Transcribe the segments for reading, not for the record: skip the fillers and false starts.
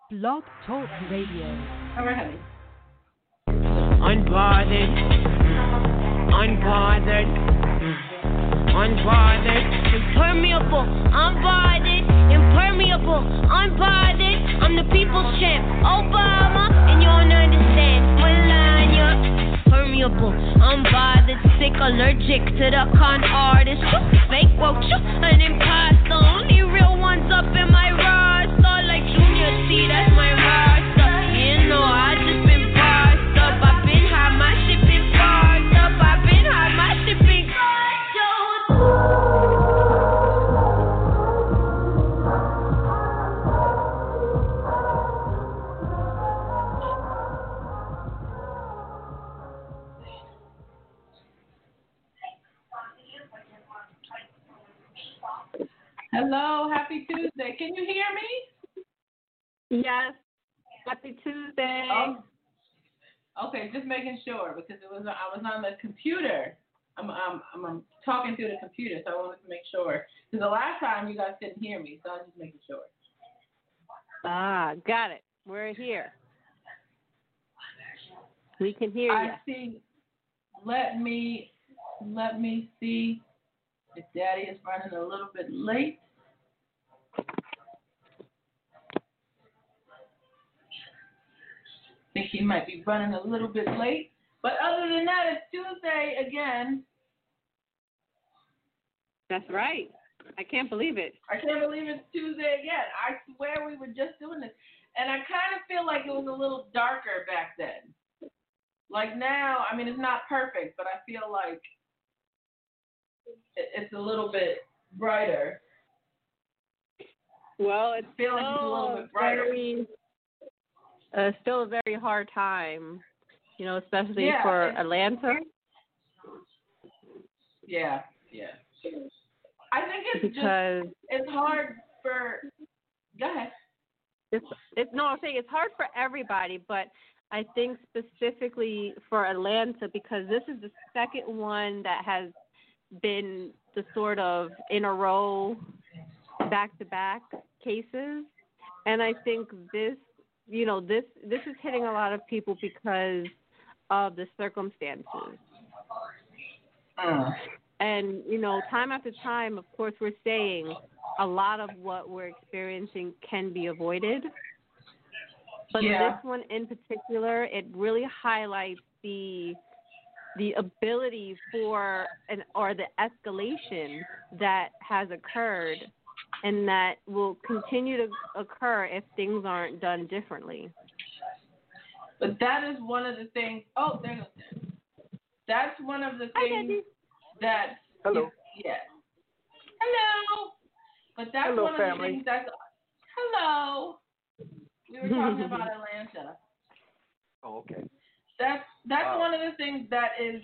Blog Talk Radio. All right, honey. Unbothered, unbothered, unbothered, impermeable, unbothered, impermeable, unbothered. I'm the people's champ, Obama, and you don't understand. Melania, permeable, unbothered, sick, allergic to the con artist, fake woke, an imposter. Only real ones up in my roster, like Junior C, that's my roster. You know I just been parsed up. I've been high, my shit been parsed up. I've been high, my shit been Hello, happy Tuesday. Can you hear me? Yes. Happy Tuesday. Oh. Okay, just making sure because I was on the computer. I'm talking through the computer, so I wanted to make sure. Because the last time you guys couldn't hear me, so I was just making sure. Got it. We're here. We can hear you. I see. Let me see if Daddy is running a little bit late. I think he might be running a little bit late. But other than that, it's Tuesday again. That's right. I can't believe it. I can't believe it's Tuesday again. I swear we were just doing this. And I kind of feel like it was a little darker back then. Like now, I mean, it's not perfect, but I feel like it's a little bit brighter. Well, it's I feel like it's a little bit brighter. Still a very hard time, especially for Atlanta. Yeah. I think it's hard for. Go ahead. I'm saying it's hard for everybody, but I think specifically for Atlanta because this is the second one that has been the sort of in a row, back-to-back cases, and I think this is hitting a lot of people because of the circumstances. And, time after time, of course, we're saying a lot of what we're experiencing can be avoided. But this one in particular, it really highlights the ability or the escalation that has occurred and that will continue to occur if things aren't done differently. But that is one of the things. Oh, there goes. That's one of the things that. Hello. Yes. Hello. But that's one of the things that's. Hello. We were talking about Atlanta. Oh, okay. That's one of the things that is,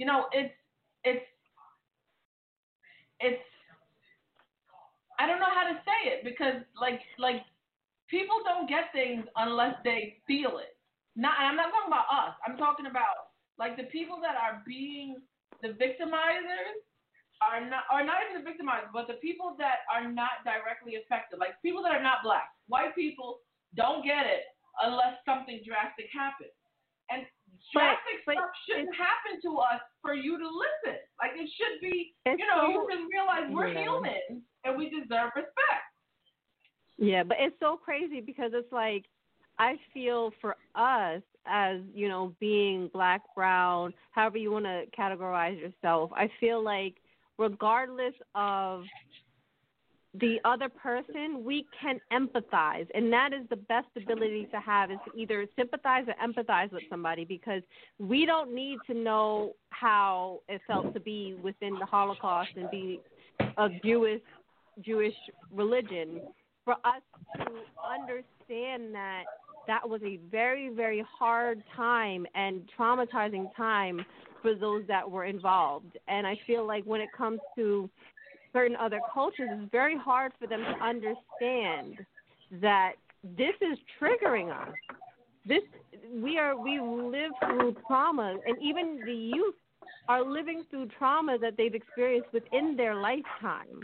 it's. I don't know how to say it because like people don't get things unless they feel it. I'm not talking about us. I'm talking about like the people that are being the victimizers are not even the victimizers, but the people that are not directly affected, like people that are not black. White people don't get it unless something drastic happens. And drastic stuff shouldn't happen to us for you to listen. Like it should be, you can realize we're humans and we deserve respect. Yeah, but it's so crazy because it's like I feel for us as, being black, brown, however you want to categorize yourself, I feel like regardless of the other person, we can empathize. And that is the best ability to have is to either sympathize or empathize with somebody because we don't need to know how it felt to be within the Holocaust and be of Jewish religion for us to understand that was a very, very hard time and traumatizing time for those that were involved. And I feel like when it comes to certain other cultures, it's very hard for them to understand that this is triggering us. We live through trauma, and even the youth are living through trauma that they've experienced within their lifetime.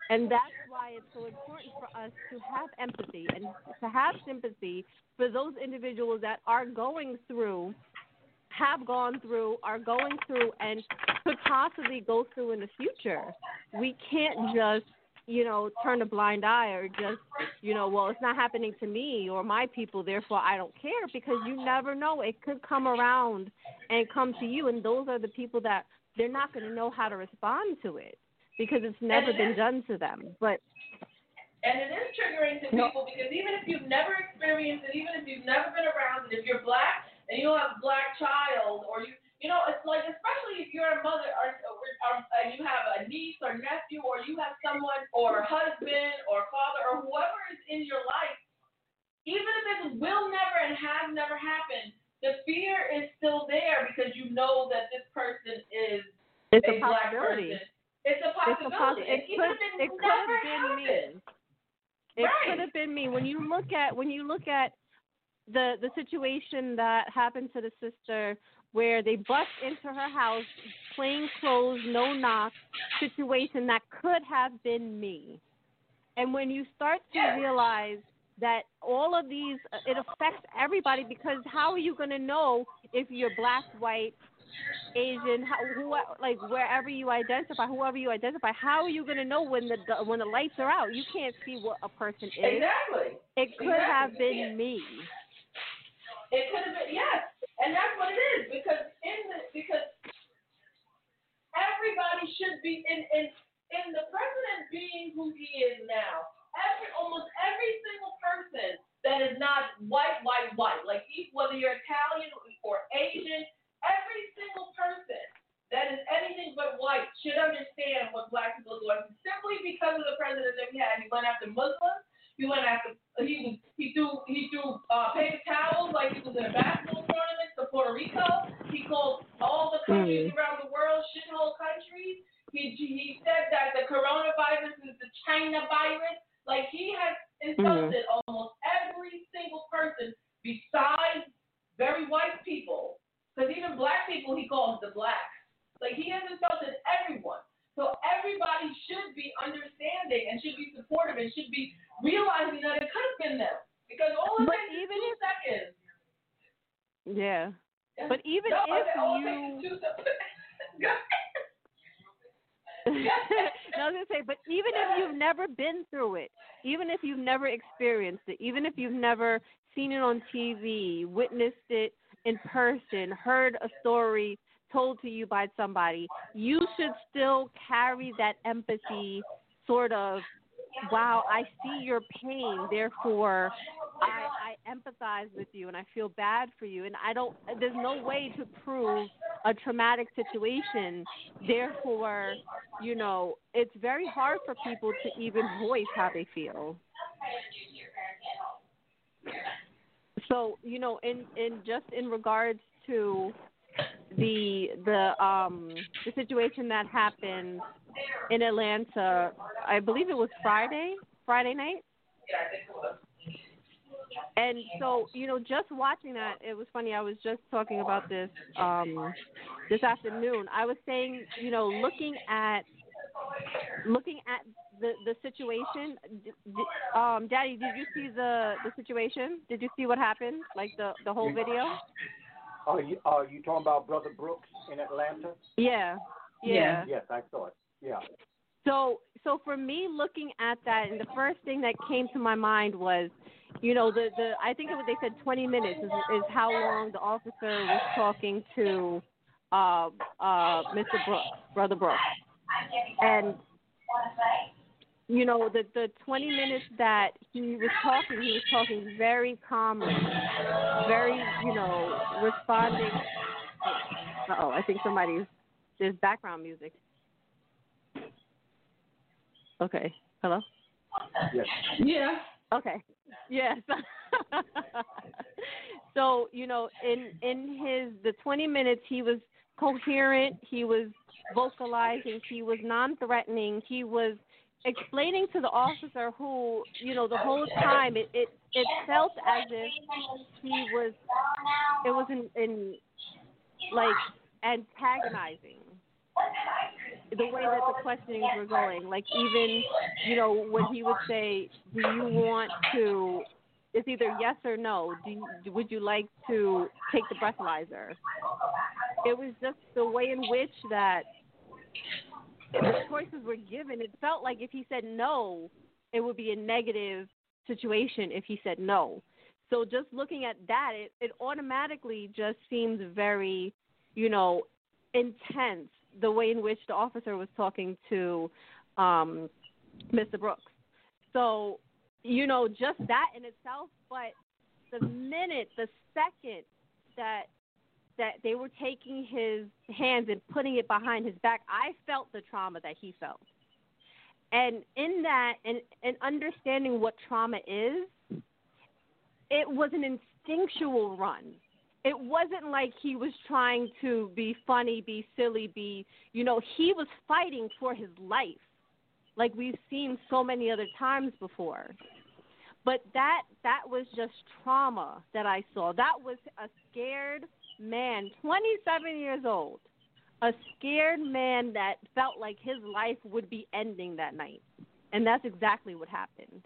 And that's why it's so important for us to have empathy and to have sympathy for those individuals that are going through, have gone through, are going through, and could possibly go through in the future. We can't just, turn a blind eye or just, well, it's not happening to me or my people, therefore I don't care, because you never know. It could come around and come to you, and those are the people that they're not going to know how to respond to it because it's never been done to them. And it is triggering to people because even if you've never experienced it, even if you've never been around it, if you're black and you have a black child, or it's like, especially if you're a mother or you have a niece or nephew, or you have someone or a husband or father or whoever is in your life, even if it will never and has never happened, the fear is still there because you know that this person is a black person. It's a possibility. It could have been me. It could have been me. When you look at the situation that happened to the sister, where they bust into her house, plain clothes, no knock situation, that could have been me. And when you start to realize that all of these, it affects everybody, because how are you going to know if you're black, white, Asian, wherever you identify, whoever you identify, how are you going to know when the lights are out? You can't see what a person is. Exactly. It could have been me. It could have been, yes, and that's what it is, because everybody should be in the president being who he is now. Almost every single person that is not white, like whether you're Italian or Asian, every single person that is anything but white should understand what black people are doing. Simply because of the president that we had, he went after Muslims. He threw paper towels like he was in a basketball tournament to Puerto Rico. He called all the countries around the world shithole countries. He said that the coronavirus is the China virus. Like, he has insulted almost every single person besides very white people. Because even black people he calls the blacks. Like, he has insulted everyone. So everybody should be understanding and should be supportive and should be realizing that it could have been them. Because all it takes is 2 seconds. Yeah. But even if you... I was going to say, but even if you've never been through it, even if you've never experienced it, even if you've never seen it on TV, witnessed it in person, heard a story told to you by somebody, you should still carry that empathy, sort of, wow, I see your pain, therefore I empathize with you and I feel bad for you, and there's no way to prove a traumatic situation, therefore, it's very hard for people to even voice how they feel. So, in regards to the situation that happened in Atlanta, I believe it was Friday night. And so, just watching that, it was funny. I was just talking about this this afternoon. I was saying, looking at the situation. Daddy, did you see the situation? Did you see what happened? Like the whole video? Are you talking about Brother Brooks in Atlanta? Yeah. Yes, I saw it. Yeah. So for me, looking at that, and the first thing that came to my mind was, I think they said 20 minutes is how long the officer was talking to Mr. Brooks, Brother Brooks, and the 20 minutes that he was talking very calmly, very responding. I think there's background music. Okay. Hello? Yes. Yeah. Okay. Yes. So, in the 20 minutes, he was coherent, he was vocalizing, he was non-threatening, he was explaining to the officer who, the whole time it felt as if it was in like antagonizing. the way that the questionings were going. Like even, when he would say, "Do you want to?" It's either yes or no. Would you like to take the breathalyzer? It was just the way in which that the choices were given. It felt like if he said no, it would be a negative situation if he said no. So just looking at that, it automatically just seems very, intense, the way in which the officer was talking to Mr. Brooks. So, just that in itself, but the second that they were taking his hands and putting it behind his back, I felt the trauma that he felt. And in that, and understanding what trauma is, it was an instinctual run. It wasn't like he was trying to be funny, be silly, he was fighting for his life, like we've seen so many other times before. But that was just trauma that I saw. That was a scared man, 27 years old, a scared man that felt like his life would be ending that night. And that's exactly what happened.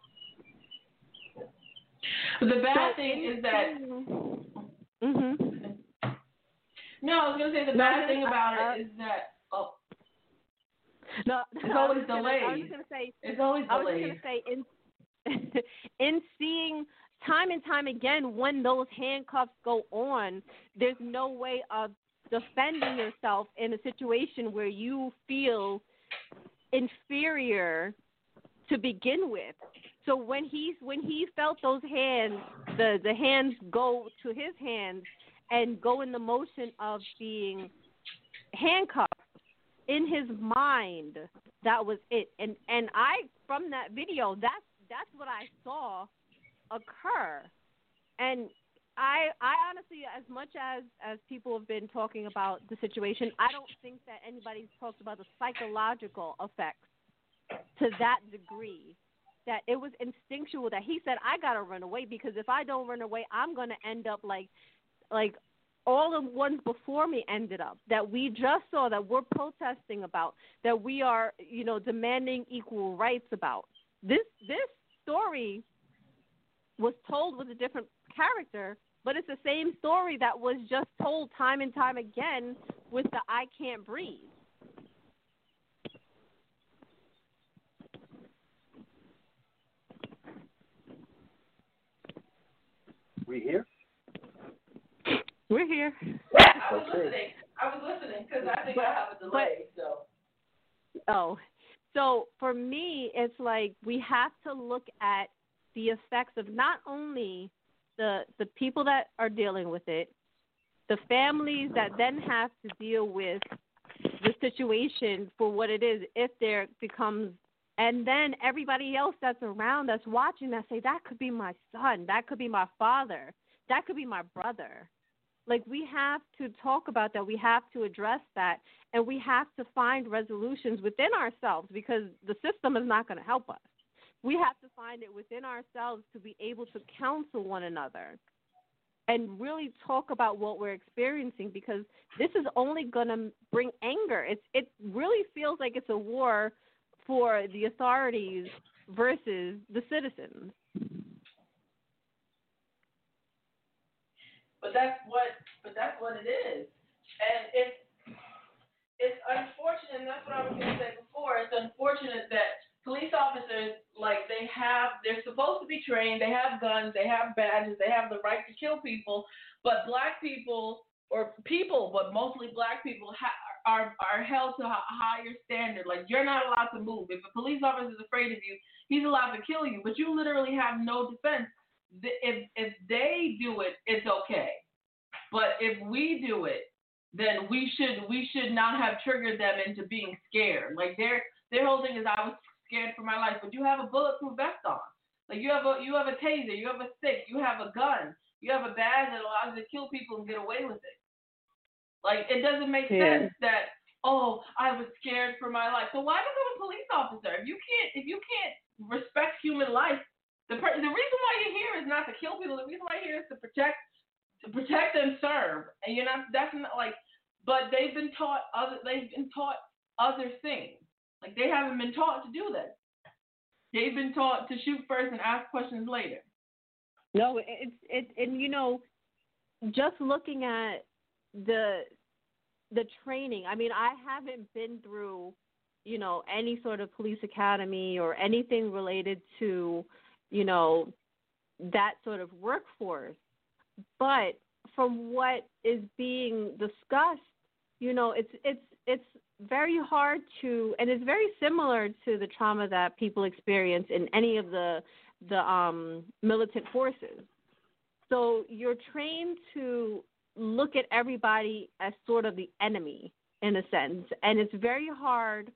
The bad thing is that... Mm-hmm. No, I was going to say the bad thing about it is that... Oh. No, it's always delayed. I was going to say... It's always delayed. I was going to say, in seeing time and time again when those handcuffs go on, there's no way of defending yourself in a situation where you feel inferior to begin with. So when he felt those hands, the hands go to his hands and go in the motion of being handcuffed, in his mind, that was it. And I, from that video, that's what I saw occur. And I honestly, as much as people have been talking about the situation, I don't think that anybody's talked about the psychological effects to that degree. That it was instinctual that he said, I got to run away because if I don't run away, I'm going to end up like all the ones before me ended up, that we just saw, that we're protesting about, that we are, demanding equal rights about. This story was told with a different character, but it's the same story that was just told time and time again with the I can't breathe. We here? We're here. I was listening because I think I have a delay. So for me, it's like we have to look at the effects of not only the people that are dealing with it, the families that then have to deal with the situation for what it is if there becomes, and then everybody else that's around, that's watching, that say, that could be my son, that could be my father, that could be my brother. Like, we have to talk about that. We have to address that. And we have to find resolutions within ourselves because the system is not going to help us. We have to find it within ourselves to be able to counsel one another and really talk about what we're experiencing, because this is only going to bring anger. It really feels like it's a war for the authorities versus the citizens. But that's what it is. And it's unfortunate, and that's what I was going to say before, it's unfortunate that police officers, they're supposed to be trained, they have guns, they have badges, they have the right to kill people, but black people, but mostly black people, are held to a higher standard. Like, you're not allowed to move. If a police officer is afraid of you, he's allowed to kill you, but you literally have no defense. If they do it, it's okay. But if we do it, then we should not have triggered them into being scared. Like, their whole thing is, I was scared for my life, but you have a bulletproof vest on. Like, you have a taser, you have a stick, you have a gun, you have a badge that allows you to kill people and get away with it. Like, it doesn't make sense that, I was scared for my life. So why become a police officer? If you can't respect human life, the reason why you're here is not to kill people. The reason why you're here is to protect and serve. And you're not. That's not like. But they've been taught other things. Like they haven't been taught to do this. They've been taught to shoot first and ask questions later. No, it's and just looking at the training. I mean, I haven't been through, any sort of police academy or anything related to, that sort of workforce. But from what is being discussed, it's very hard to, and it's very similar to the trauma that people experience in any of the militant forces. So you're trained to look at everybody as sort of the enemy in a sense, and it's very hard,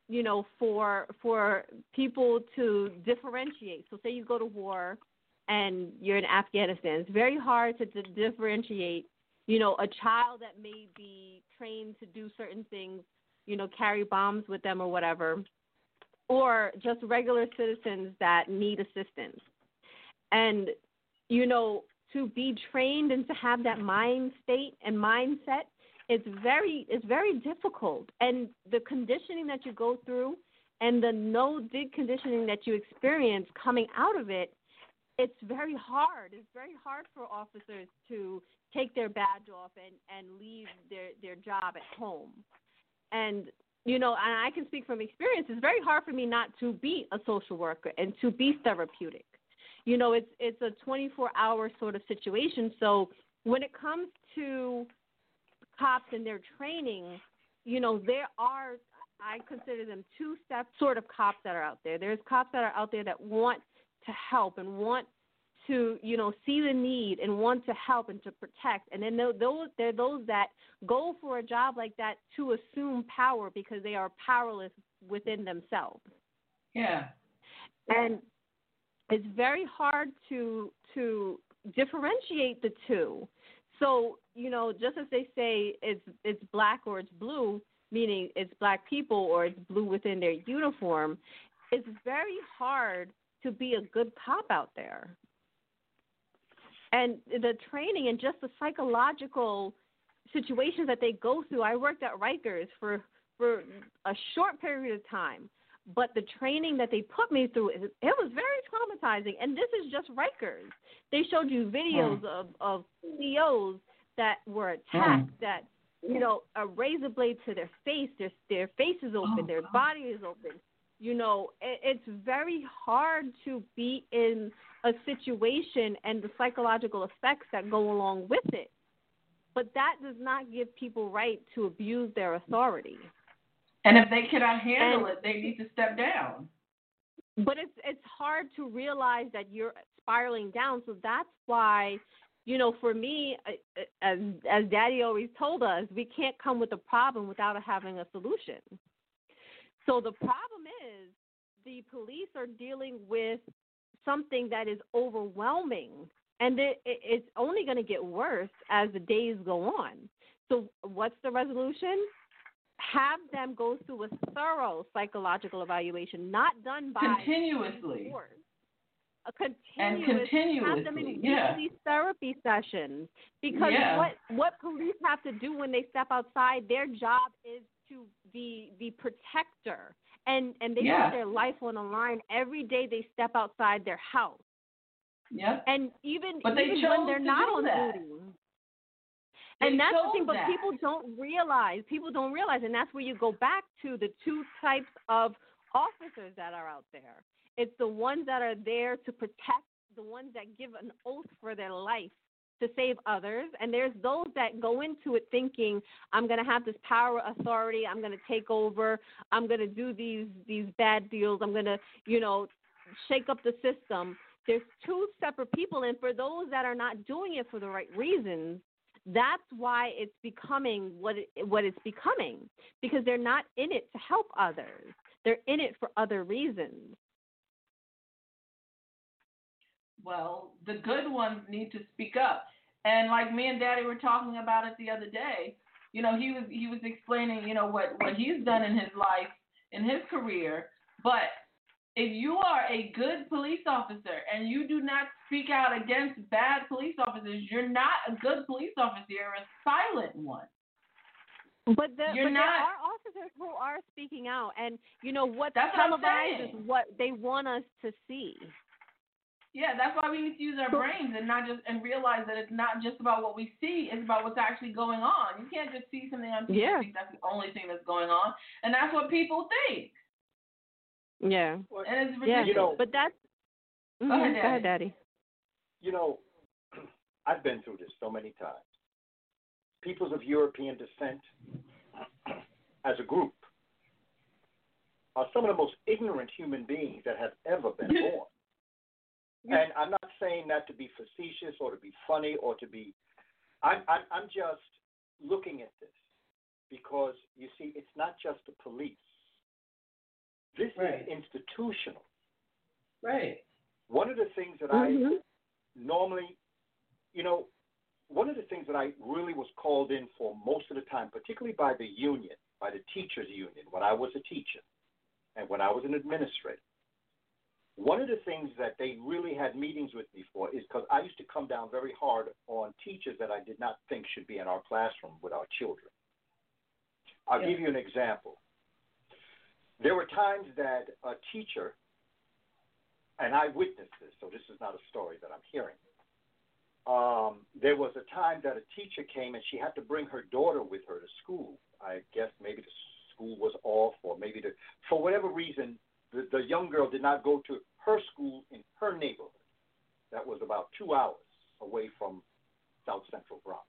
for people to differentiate. So say you go to war and you're in Afghanistan, it's very hard to differentiate, a child that may be trained to do certain things, carry bombs with them or whatever, or just regular citizens that need assistance. And, to be trained and to have that mind state and mindset, it's very difficult. And the conditioning that you go through and the no-dig conditioning that you experience coming out of it, it's very hard. It's very hard for officers to take their badge off and leave their job at home. And, and I can speak from experience, it's very hard for me not to be a social worker and to be therapeutic. It's a 24-hour sort of situation. So when it comes to cops and their training, there are, I consider them two-step sort of cops that are out there. There's cops that are out there that want to help and want to, see the need and want to help and to protect. And then there are those that go for a job like that to assume power because they are powerless within themselves. Yeah. And it's very hard to differentiate the two. So, just as they say it's black or it's blue, meaning it's black people or it's blue within their uniform, it's very hard to be a good cop out there. And the training and just the psychological situations that they go through. I worked at Rikers for a short period of time, but the training that they put me through, it was very traumatizing. And this is just Rikers. They showed you videos of CEOs that were attacked, that, a razor blade to their face, their face is open, their body is open. It's very hard to be in a situation and the psychological effects that go along with it. But that does not give people right to abuse their authority. And if they cannot handle it, they need to step down. But it's hard to realize that you're spiraling down. So that's why, for me, as Daddy always told us, we can't come with a problem without having a solution. So the problem is the police are dealing with something that is overwhelming, and it's only going to get worse as the days go on. So what's the resolution? Have them go through a thorough psychological evaluation, not done by continuously. Continuously. Have them in weekly therapy sessions. Because what police have to do when they step outside, their job is to be the protector. And they put their life on the line every day they step outside their house. Yeah. And even when they're not on duty. And that's the thing, but people don't realize, and that's where you go back to the two types of officers that are out there. It's the ones that are there to protect, the ones that give an oath for their life to save others, and there's those that go into it thinking, I'm going to have this power, authority, I'm going to take over, I'm going to do these bad deals, I'm going to, shake up the system. There's two separate people, and for those that are not doing it for the right reasons, that's why it's becoming what it's becoming, because they're not in it to help others. They're in it for other reasons. Well, the good ones need to speak up. And like me and Daddy were talking about it the other day, he was explaining, what he's done in his life, in his career. But if you are a good police officer and you do not speak out against bad police officers, you're not a good police officer. You're a silent one. But there are officers who are speaking out, and what's That's what I'm televised saying. is what they want us to see. Yeah, that's why we need to use our brains and realize that it's not just about what we see, it's about what's actually going on. You can't just see something on TV and think that's the only thing that's going on, and that's what people think. Yeah. And it's ridiculous. But that's Go ahead, Daddy. I've been through this so many times. Peoples of European descent, as a group, are some of the most ignorant human beings that have ever been born. And I'm not saying that to be facetious or to be funny or to be. I'm just looking at this because, you see, it's not just the police. This is institutional. Right. One of the things that I normally, one of the things that I really was called in for most of the time, particularly by the union, by the teachers' union, when I was a teacher and when I was an administrator, one of the things that they really had meetings with me for is because I used to come down very hard on teachers that I did not think should be in our classroom with our children. I'll give you an example. There were times that a teacher, and I witnessed this, so this is not a story that I'm hearing. There was a time that a teacher came and she had to bring her daughter with her to school. I guess maybe the school was off or maybe for whatever reason, the young girl did not go to her school in her neighborhood. That was about 2 hours away from South Central Bronx.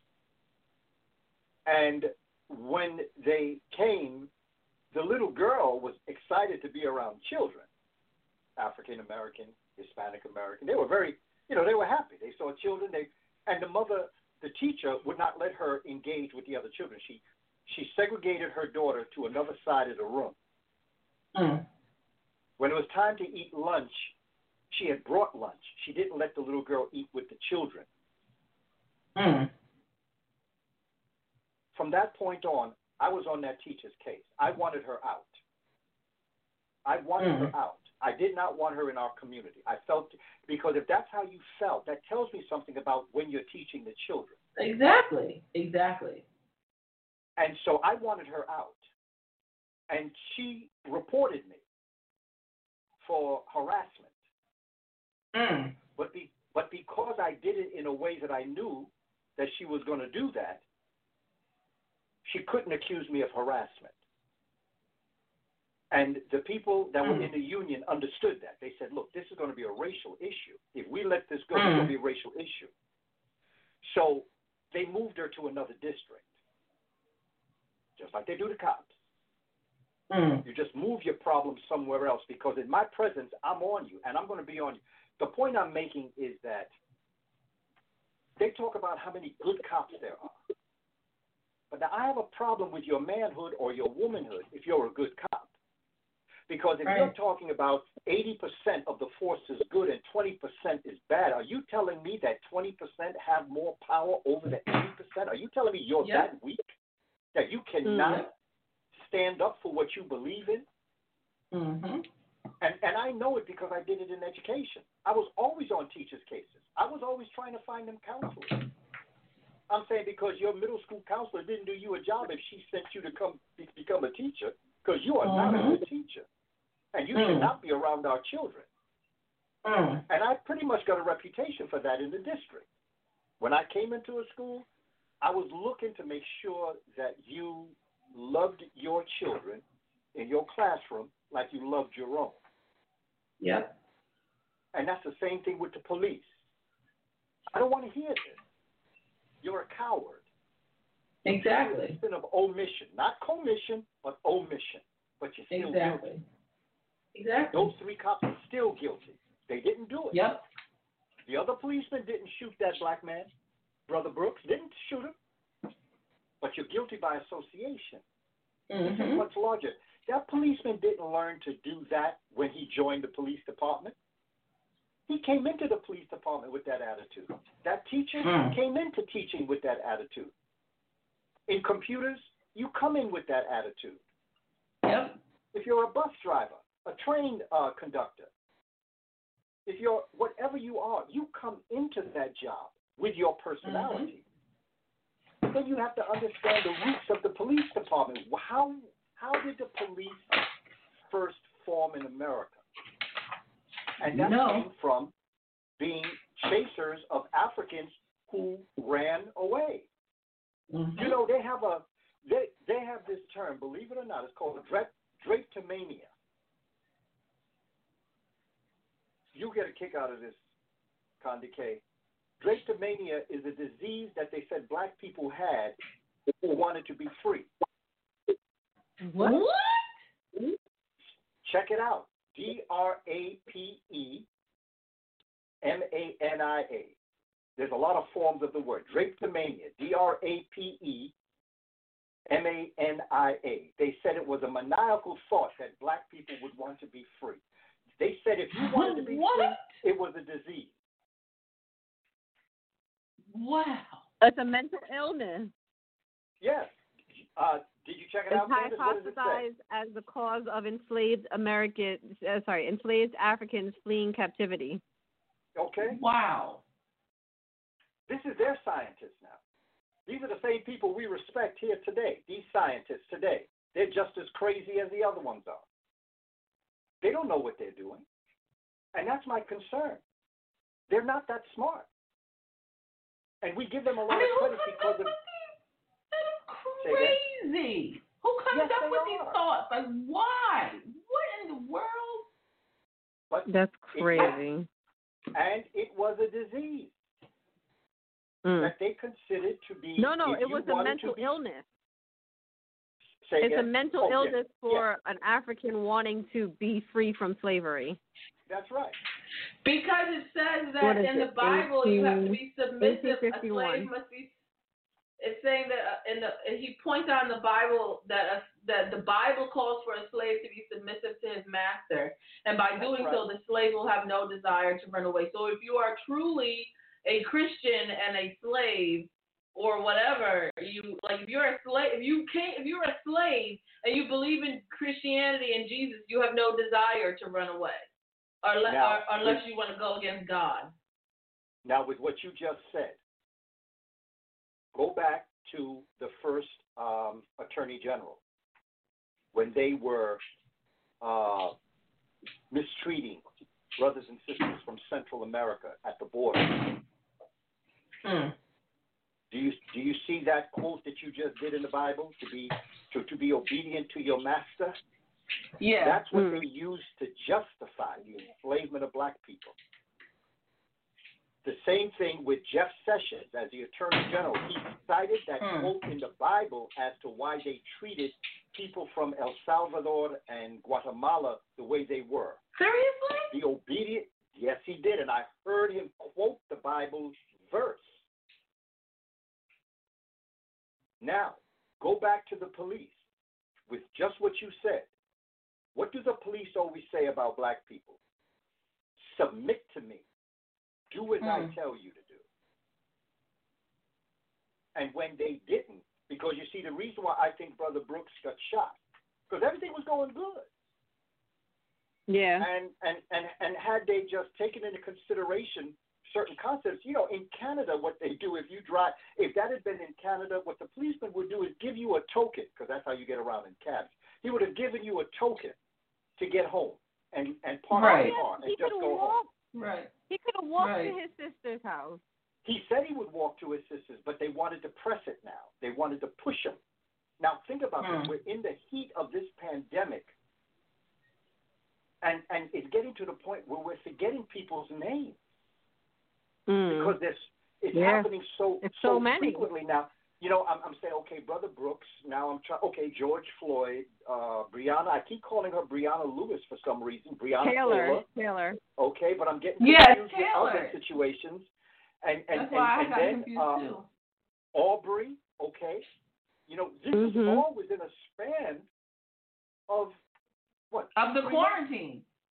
And when they came, the little girl was excited to be around children, African American, Hispanic American. They were very, they were happy. They saw children. And the mother, the teacher, would not let her engage with the other children. She segregated her daughter to another side of the room. When it was time to eat lunch, she had brought lunch. She didn't let the little girl eat with the children. From that point on, I was on that teacher's case. I wanted her out. I wanted her out. I did not want her in our community. I felt, because if that's how you felt, that tells me something about when you're teaching the children. Exactly. And so I wanted her out. And she reported me for harassment. But because I did it in a way that I knew that she was going to do that, she couldn't accuse me of harassment. And the people that were in the union understood that. They said, look, this is going to be a racial issue. If we let this go, it's going to be a racial issue. So they moved her to another district, just like they do to cops. You just move your problem somewhere else because in my presence, I'm on you, and I'm going to be on you. The point I'm making is that they talk about how many good cops there are. But now I have a problem with your manhood or your womanhood if you're a good cop. Because if you're talking about 80% of the force is good and 20% is bad, are you telling me that 20% have more power over the 80%? Are you telling me you're that weak that you cannot stand up for what you believe in? And I know it because I did it in education. I was always on teachers' cases. I was always trying to find them counselors. I'm saying because your middle school counselor didn't do you a job if she sent you to come become a teacher, because you are not a good teacher. And you should not be around our children. And I pretty much got a reputation for that in the district. When I came into a school, I was looking to make sure that you loved your children in your classroom like you loved your own. Yep. And that's the same thing with the police. I don't want to hear this. You're a coward. Exactly. It's a sin of omission, not commission, but omission. But you're still guilty. Exactly. Those 3 cops are still guilty. They didn't do it. Yep. The other policeman didn't shoot that black man. Brother Brooks didn't shoot him. But you're guilty by association. This is much larger. That policeman didn't learn to do that when he joined the police department. He came into the police department with that attitude. That teacher came into teaching with that attitude. In computers, you come in with that attitude. Yep. If you're a bus driver, a train conductor, if you're whatever you are, you come into that job with your personality. then you have to understand the roots of the police department. How did the police first form in America? And that came from being chasers of Africans who ran away. Mm-hmm. You know, they have this term, believe it or not, it's called drapetomania. You get a kick out of this, Candy K. Drapetomania is a disease that they said black people had who wanted to be free. What? Check it out. DRAPEMANIA. There's a lot of forms of the word. Drapetomania. DRAPEMANIA. They said it was a maniacal thought that black people would want to be free. They said if you wanted to be free, it was a disease. Wow. It's a mental illness. Yes. Did you check it It's out? Candace? What does it say? hypothesized as the cause of enslaved Africans fleeing captivity. Okay. Wow. This is their scientists now. These are the same people we respect here today. These scientists today. They're just as crazy as the other ones are. They don't know what they're doing. And that's my concern. They're not that smart. And we give them a lot of credit because of... That's crazy. Who comes up with these thoughts? Like, why? What in the world? But that's crazy. It was a disease that they considered to be... No, it was a mental illness. It's a mental illness for an African wanting to be free from slavery. That's right. Because it says that in the Bible you have to be submissive. A slave must be. It's saying that he points out in the Bible that the Bible calls for a slave to be submissive to his master, and by doing so, the slave will have no desire to run away. So if you are truly a Christian and a slave, or whatever, if you're a slave, if you're a slave and you believe in Christianity and Jesus, you have no desire to run away, unless you want to go against God. Now, with what you just said, go back to the first Attorney General when they were mistreating brothers and sisters from Central America at the border. Do you see that quote that you just did in the Bible, to be obedient to your master? Yeah. That's what they used to justify the enslavement of black people. The same thing with Jeff Sessions as the Attorney General. He cited that quote in the Bible as to why they treated people from El Salvador and Guatemala the way they were. Seriously? The obedient, yes, he did, and I heard him quote the Bible's verse. Now, go back to the police with just what you said. What do the police always say about black people? Submit to me. Do as I tell you to do. And when they didn't, because you see, the reason why I think Brother Brooks got shot, because everything was going good. Yeah. And had they just taken into consideration certain concepts, in Canada, what they do, if that had been in Canada, what the policeman would do is give you a token, because that's how you get around in cabs. He would have given you a token to get home and park the car and just go home. Right. He could have walked to his sister's house. He said he would walk to his sister's, but they wanted to press it now. They wanted to push him. Now, think about this. We're in the heat of this pandemic, and it's getting to the point where we're forgetting people's names. Because it's happening so frequently now. I'm saying, okay, Brother Brooks. Now I'm trying. Okay, George Floyd, Breonna. I keep calling her Breonna Lewis for some reason. Breonna Taylor. Okay, but I'm getting confused with other situations. And that's why I got then confused too. Aubrey. Okay, this is all within a span of what? Of the quarantine.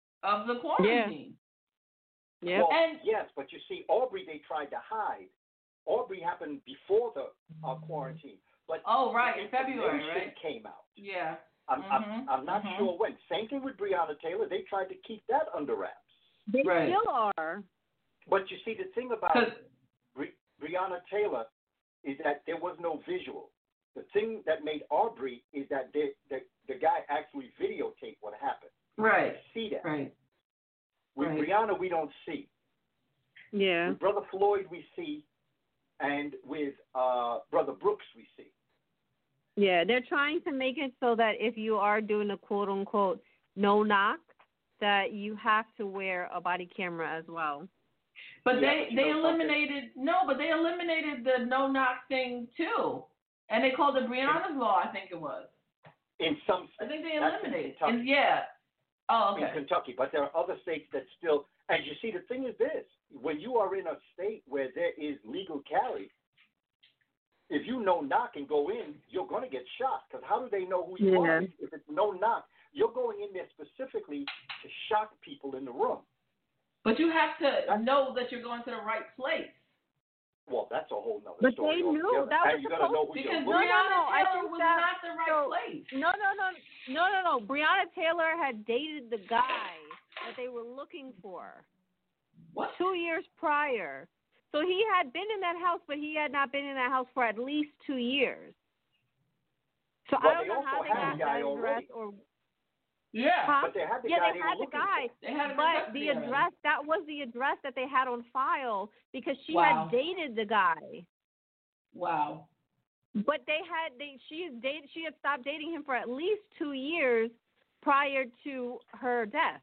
Yeah. Well, yes, but you see, Aubrey, they tried to hide. Aubrey happened before the quarantine, but in February, right? Came out. Yeah. I'm not sure when. Same thing with Breonna Taylor. They tried to keep that under wraps. They still are. But you see, the thing about Breonna Taylor, is that there was no visual. The thing that made Arbery is that the guy actually videotaped what happened. Right. We see that. Right. With Breonna, we don't see. Yeah. With Brother Floyd, we see, and with Brother Brooks, we see. Yeah, they're trying to make it so that if you are doing a quote unquote no knock, that you have to wear a body camera as well. But Yeah, they eliminated they eliminated the no knock thing too, and they called it Breonna's law. I think it was. In some states. I think they eliminated. In Kentucky. Yeah. Oh, okay. In Kentucky, but there are other states that still. And you see, the thing is this: when you are in a state where there is legal carry, if you no knock and go in, you're going to get shot. Because how do they know who you are? If it's no knock, you're going in there specifically to shock people in the room. But you have to know that you're going to the right place. Well, that's a whole nother But story. they knew altogether. that was and you got to know who because you're looking Breonna I Taylor think was that- not the right place. No. Breonna Taylor had dated the guy that they were looking for. What? 2 years prior. So he had been in that house, but he had not been in that house for at least 2 years. So Well, I don't they know how also they had got the guy that address already. or. Yeah. Huh? But they had the Yeah, guy they they had were the looking guy, for. They had him in but custody the already. address, that was the address that they had on file because she Wow. had dated the guy. Wow. But she had stopped dating him for at least 2 years prior to her death.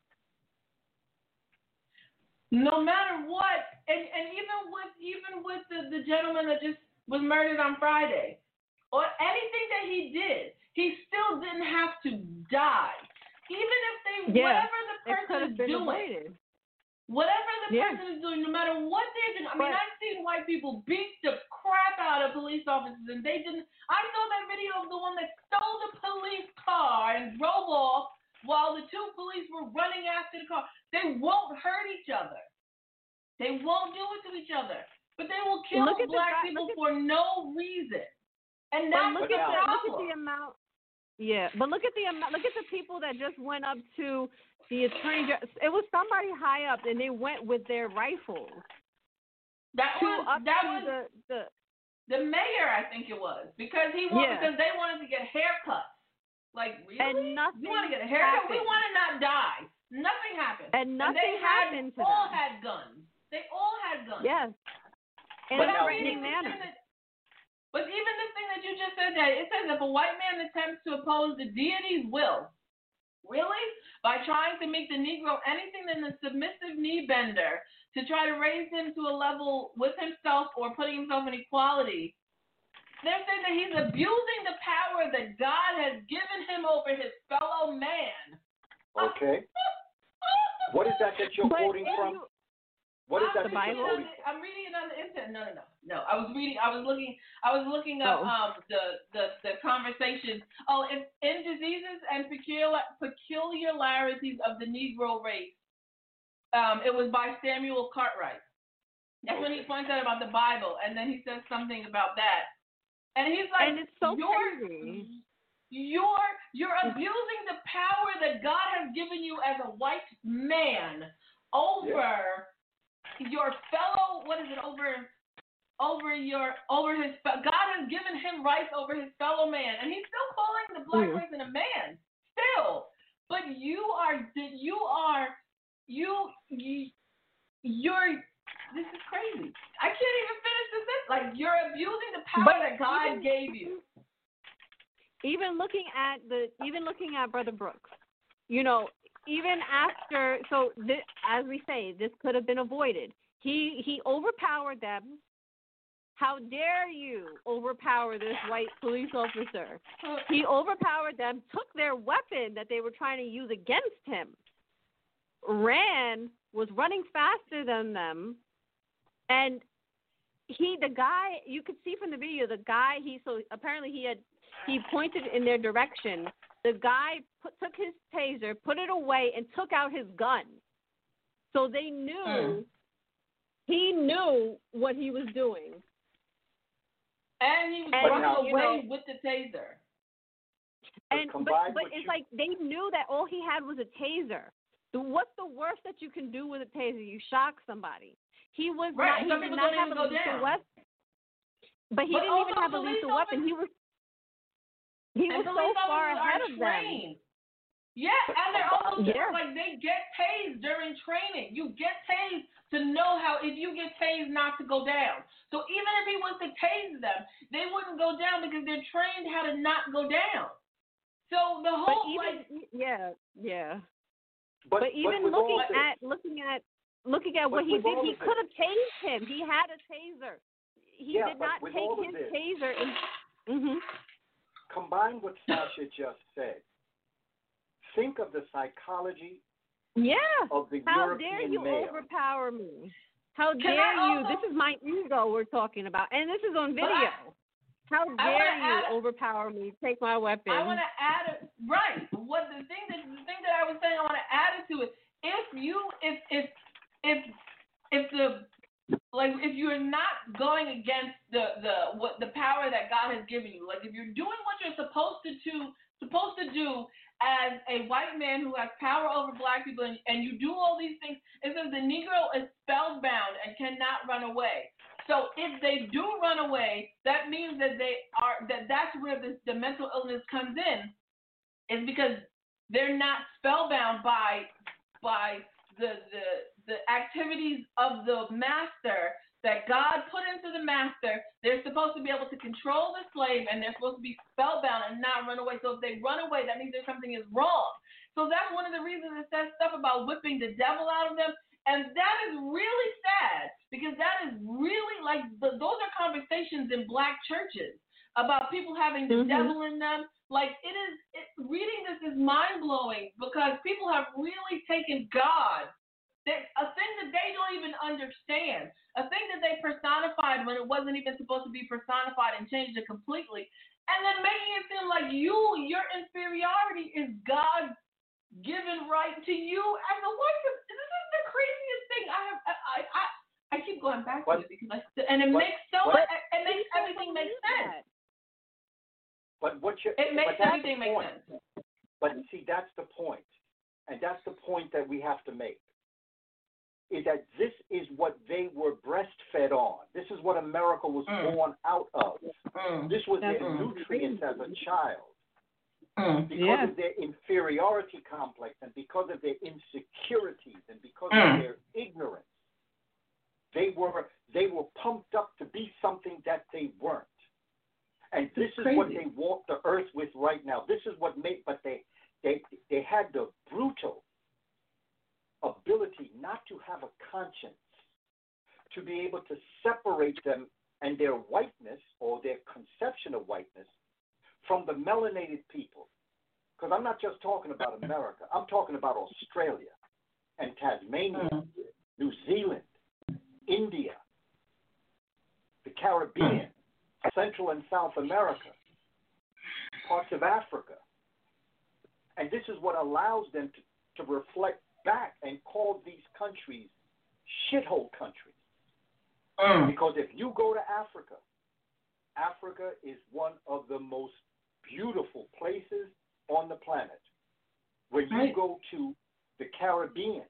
No matter what, and even with the gentleman that just was murdered on Friday, or anything that he did, he still didn't have to die. Even if whatever the person is doing, whatever the person is doing, no matter what they're doing. I mean, I've seen white people beat the crap out of police officers, and they didn't. I saw that video of the one that stole the police car and drove off while the two police were running after the car. They won't hurt each other. They won't do it to each other. But they will kill black people for no reason. And that's look the at problem. the amount. Yeah, but look at the amount. Look at the people that just went up to the attorney. It was somebody high up, and they went with their rifles. That was the mayor, I think it was, because because they wanted to get haircuts. Like, really? And nothing you want to get a haircut? happened. We want to not die. Nothing happened. And nothing happened to them. They all them. had guns. They all had guns. Yes. In But a threatening manner. But even this thing that you just said, that it says if a white man attempts to oppose the deity's will, really? By trying to make the Negro anything than a submissive knee bender, to try to raise him to a level with himself or putting himself in equality, they're saying that he's abusing the power that God has given him over his fellow man. Okay. What is that you're quoting from? What is that the Bible? I'm reading it on the internet. No. I was looking up the conversation. Oh, it's in diseases and peculiarities of the Negro race. It was by Samuel Cartwright. That's when he points out about the Bible, and then he says something about that. And he's like, and it's so crazy. You're abusing the power that God has given you as a white man over your fellow. What is it? Over his. God has given him rights over his fellow man, and he's still calling the black person a man. Still, but you're. This is crazy. I can't even finish this sentence. Like, you're abusing the power that God gave you. Even looking at Brother Brooks, even after, as we say, this could have been avoided. He overpowered them. How dare you overpower this white police officer? He overpowered them, took their weapon that they were trying to use against him, was running faster than them, and the guy, you could see from the video, apparently he pointed in their direction. The guy took his taser, put it away, and took out his gun. So they knew he knew what he was doing. And he was running away with the taser. But it's like they knew that all he had was a taser. What's the worst that you can do with a taser? You shock somebody. He was right. not. Some he people did not don't have even a go down. But he didn't even have a lethal weapon. He was so far ahead of them. Yeah, and they're also like they get tased during training. You get tased to know how if you get tased not to go down. So even if he was to tase them, they wouldn't go down because they're trained how to not go down. So the whole But even looking at what he did, he could have tased him. He had a taser. He did not take his taser. Combine what Sasha just said. Think of the psychology of the How European dare you male. overpower me? How dare you? This is my ego we're talking about, and this is on video. How dare you overpower me? Take my weapon. I want to add it. Right. The thing that I was saying, I want to add it to it. If you're not going against the power that God has given you, like if you're doing what you're supposed to do as a white man who has power over black people, and you do all these things, it says the Negro is spellbound and cannot run away. So if they do run away, that means that that's where the mental illness comes in, is because they're not spellbound by the activities of the master that God put into the master. They're supposed to be able to control the slave, and they're supposed to be spellbound and not run away. So if they run away, that means there's something is wrong. So that's one of the reasons it says stuff about whipping the devil out of them. And that is really sad, because that is really like those are conversations in black churches about people having the devil in them. Like reading this is mind blowing, because people have really taken God, a thing that they don't even understand, a thing that they personified when it wasn't even supposed to be personified, and changed it completely, and then making it seem like your inferiority is God's given right to you as a wife. This is the craziest thing I keep going back to it because it makes everything make sense. But it makes everything make sense. But see, that's the point, and that's the point that we have to make. Is that this is what they were breastfed on. This is what America was born out of. This was their nutrients as a child. Because of their inferiority complex, and because of their insecurities, and because of their ignorance, they were pumped up to be something that they weren't. And this is what they walk the earth with right now. This is what but they had the brutal ability not to have a conscience, to be able to separate them and their whiteness, or their conception of whiteness, from the melanated people. Because I'm not just talking about America. I'm talking about Australia and Tasmania, New Zealand, India, the Caribbean, Central and South America, parts of Africa. And this is what allows them to reflect back and call these countries shithole countries. Because if you go to Africa, Africa is one of the most beautiful places on the planet. When you go to the Caribbean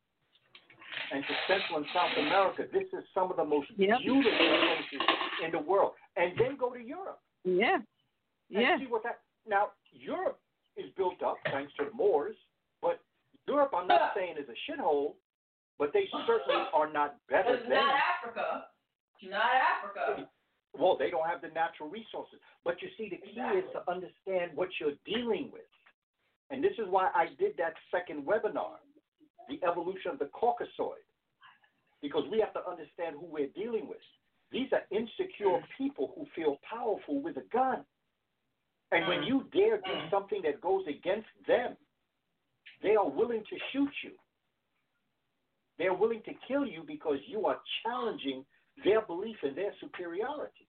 and to Central and South America, this is some of the most beautiful places in the world. And then go to Europe. And see what now, Europe is built up thanks to the Moors, but Europe, I'm not saying is a shithole, but they certainly are not better than Africa. Not Africa. Well, they don't have the natural resources. But you see, the key is to understand what you're dealing with. And this is why I did that second webinar, the evolution of the Caucasoid, because we have to understand who we're dealing with. These are insecure people who feel powerful with a gun. And when you dare do something that goes against them, they are willing to shoot you. They're willing to kill you because you are challenging their belief in their superiority.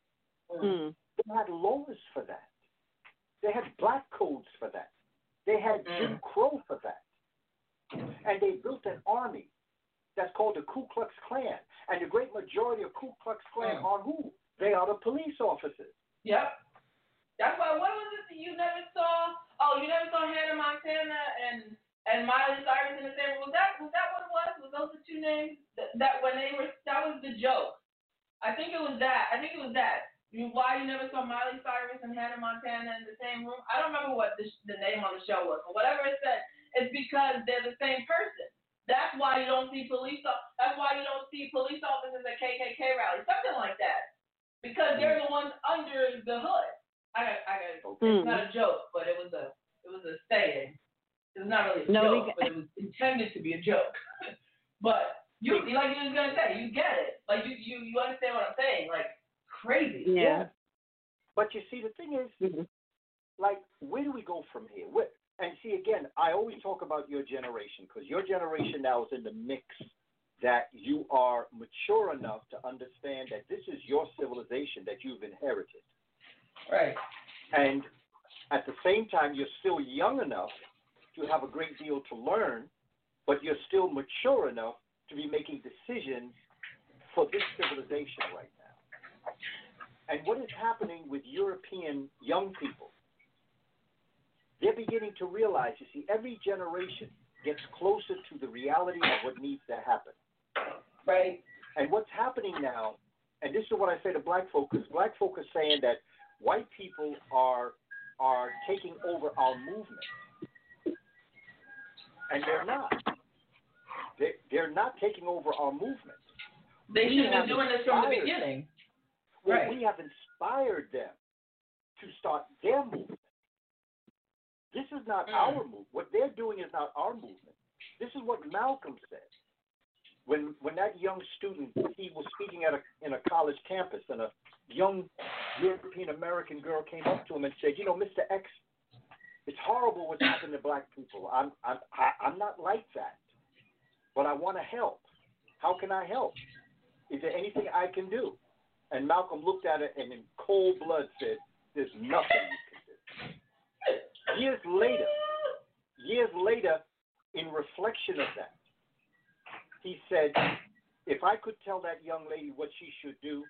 They had laws for that. They had black codes for that. They had Jim Crow for that. And they built an army that's called the Ku Klux Klan. And the great majority of Ku Klux Klan are who? They are the police officers. Yep. That's why, what was it that you never saw? Oh, you never saw Hannah Montana and Miley Cyrus in the same. Was that what it was? Was those the two names? That when they were, that was the joke. I think it was that. Why you never saw Miley Cyrus and Hannah Montana in the same room? I don't remember what the name on the show was, but whatever it said, it's because they're the same person. That's why you don't see police officers at KKK rallies, something like that, because they're the ones under the hood. It's not a joke, but it was a saying. It's not really a joke, but it was intended to be a joke. But you, like you was gonna say, you get it. Like you understand what I'm saying? Like crazy. Yeah. But you see, the thing is, like, where do we go from here? And see, again, I always talk about your generation because your generation now is in the mix that you are mature enough to understand that this is your civilization that you've inherited. Right. And at the same time, you're still young enough to have a great deal to learn, but you're still mature enough to be making decisions for this civilization right now. And what is happening with European young people? They're beginning to realize, you see, every generation gets closer to the reality of what needs to happen. Right. And what's happening now, and this is what I say to black folk, because black folk are saying that white people are taking over our movement. And they're not. They're not taking over our movement. They should have been doing this from the beginning. Well, right. We have inspired them to start their movement. This is not our movement. What they're doing is not our movement. This is what Malcolm said. When that young student, he was speaking in a college campus, and a young European American girl came up to him and said, "You know, Mr. X, it's horrible what's happened to black people. I'm not like that, but I want to help. How can I help? Is there anything I can do?" And Malcolm looked at it and in cold blood said, "There's nothing you can do." Years later, in reflection of that, he said, "If I could tell that young lady what she should do,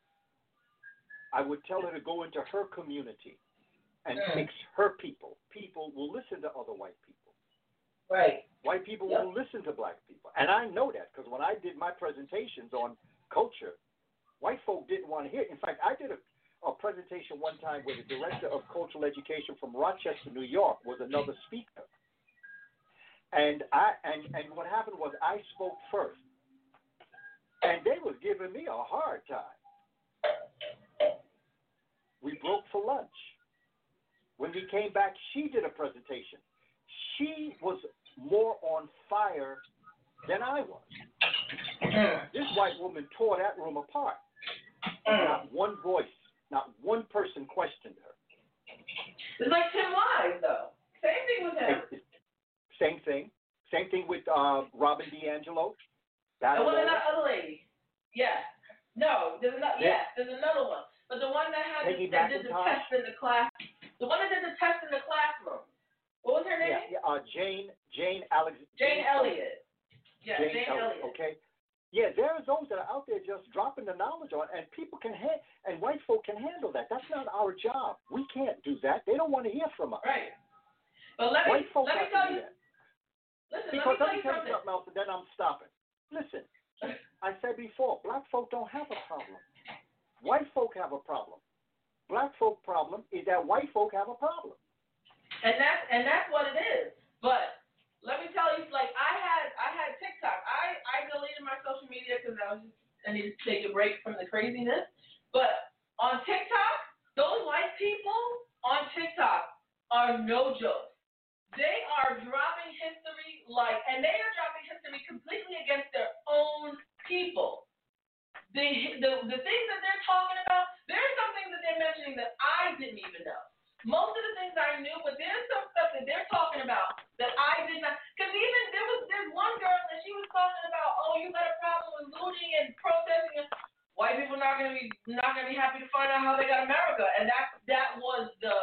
I would tell her to go into her community and fix her people. People will listen to other white people. Right. White people will listen to black people." And I know that because when I did my presentations on culture, white folk didn't want to hear it. In fact, I did a presentation one time where the director of cultural education from Rochester, New York, was another speaker. And what happened was I spoke first, and they was giving me a hard time. We broke for lunch. When we came back, she did a presentation. She was more on fire than I was. This white woman tore that room apart. Not one voice, not one person questioned her. It's like Tim Wise, though. Same thing with him. Same thing with Robin DiAngelo. And what about that other lady? Yeah. No, there's another. Yes, there's another one. But the one that did the test in the class. The one that did the test in the classroom. What was her name? Jane Elliott. Yeah, Jane Elliott. Okay. Yeah, there are those that are out there just dropping the knowledge on, and people can and white folk can handle that. That's not our job. We can't do that. They don't want to hear from us. Right. But let me tell you. Listen, because let me tell you something else, and then I'm stopping. Listen, I said before, black folk don't have a problem. White folk have a problem. Black folk problem is that white folk have a problem. And that's what it is. But let me tell you, like I had TikTok. I deleted my social media because I needed to take a break from the craziness. But on TikTok, those white people on TikTok are no joke. They are dropping history and they are dropping history completely against their own people. The things that they're talking about, there's some things that they're mentioning that I didn't even know. Most of the things I knew, but there's some stuff that they're talking about that I did not. Because even there's one girl that she was talking about, oh, you got a problem with looting and protesting. White people not gonna be happy to find out how they got America, and that was the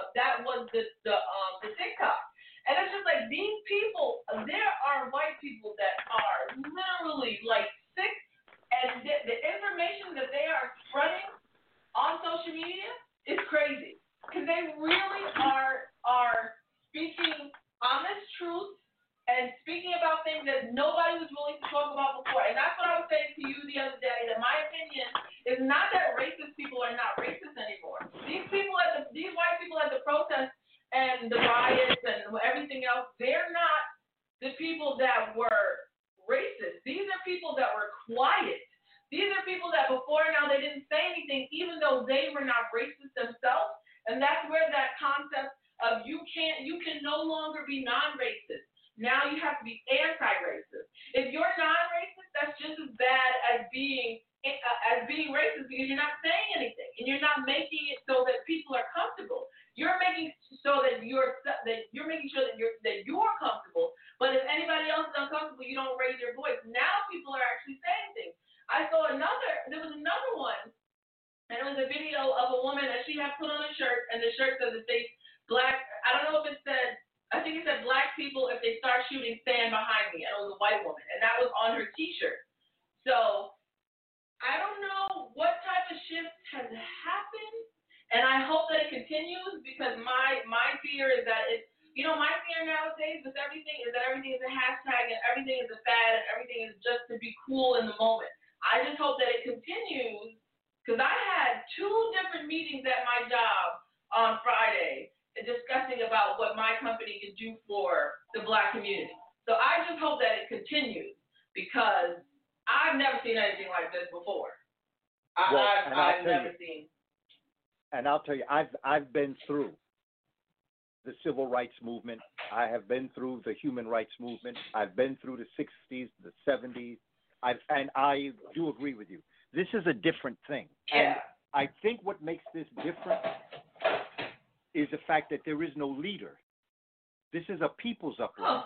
TikTok. And it's just like these people, there are white people that are literally like sick, and the information that they are spreading on social media is crazy. Because they really are speaking honest truth and speaking about things that nobody was willing to talk about before. And that's what I was saying to you the other day, that my opinion is not people that were racist. These are people that were quiet. These are people that before now they didn't say anything, even though they were not racist themselves. And that's where that concept of you can no longer be non-racist. Now you have to be anti-racist. If you're non-racist, that's just as bad as being racist because you're not saying anything and you're not making it so that people are comfortable. You're making so that you're making sure that you're comfortable. But if anybody else is uncomfortable, you don't raise your voice. Now people are actually saying things. There was another one, and it was a video of a woman that she had put on a shirt, and the shirt said that I don't know if it said, I think it said black people, if they start shooting, stand behind me. And it was a white woman, and that was on her T-shirt. So I don't know what type of shift has happened, and I hope that it continues because my fear is that my fear nowadays with everything is that everything is a hashtag and everything is a fad and everything is just to be cool in the moment. I just hope that it continues because I had 2 different meetings at my job on Friday discussing about what my company can do for the black community. So I just hope that it continues because I've never seen anything like this before. I've never seen. And I'll tell you, I've been through the civil rights movement. I have been through the human rights movement. I've been through the 60s, the 70s. And I do agree with you. This is a different thing. Yeah. And I think what makes this different is the fact that there is no leader. This is a people's uprising.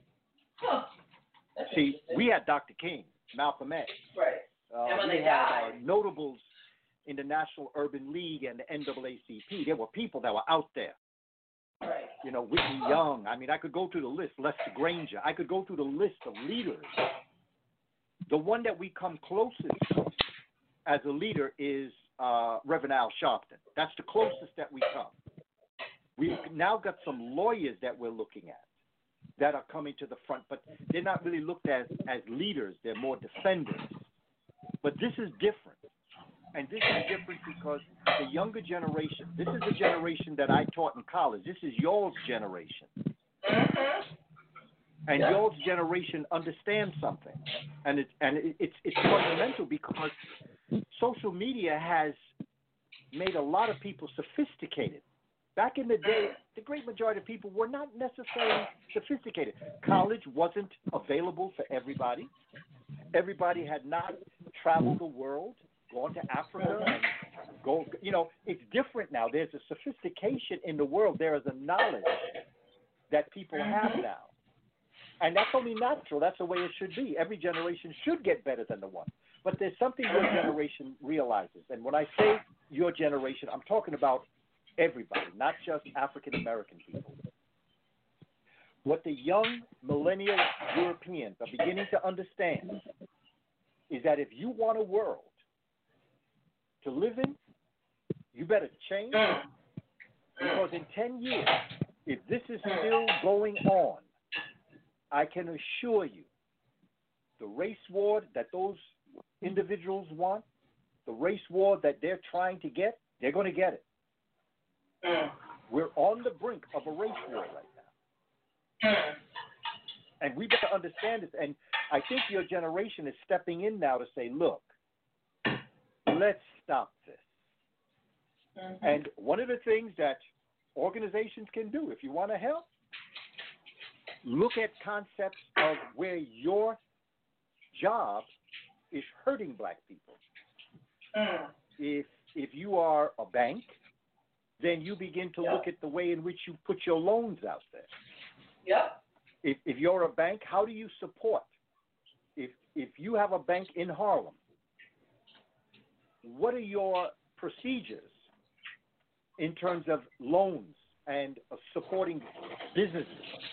See, we had Dr. King, Malcolm X. Right. And when we they had died. notables in the National Urban League and the NAACP. There were people that were out there. Right. Whitney Young. I mean, I could go through the list. Lester Granger. I could go through the list of leaders. The one that we come closest to as a leader is Reverend Al Sharpton. That's the closest that we come. We've now got some lawyers that we're looking at that are coming to the front, but they're not really looked at as leaders. They're more defenders. But this is different. And this is different because the younger generation, this is the generation that I taught in college. This is y'all's generation. And y'all's generation understands something. And it's fundamental because social media has made a lot of people sophisticated. Back in the day, the great majority of people were not necessarily sophisticated. College wasn't available for everybody. Everybody had not traveled the world, gone to Africa, and it's different now. There's a sophistication in the world. There is a knowledge that people have now. And that's only natural. That's the way it should be. Every generation should get better than the one. But there's something your generation realizes. And when I say your generation, I'm talking about everybody, not just African American people. What the young millennial Europeans are beginning to understand is that if you want a world to live in, you better change. Because in 10 years, if this is still going on, I can assure you the race war that those individuals want, the race war that they're trying to get, they're going to get it. We're on the brink of a race war right now. And we better understand this. And I think your generation is stepping in now to say, look, let's stop this. And one of the things that organizations can do, if you want to help, look at concepts of where your job is hurting black people. If you are a bank, then you begin to look at the way in which you put your loans out there. Yep. If you're a bank, how do you support? If you have a bank in Harlem, what are your procedures in terms of loans and supporting businesses?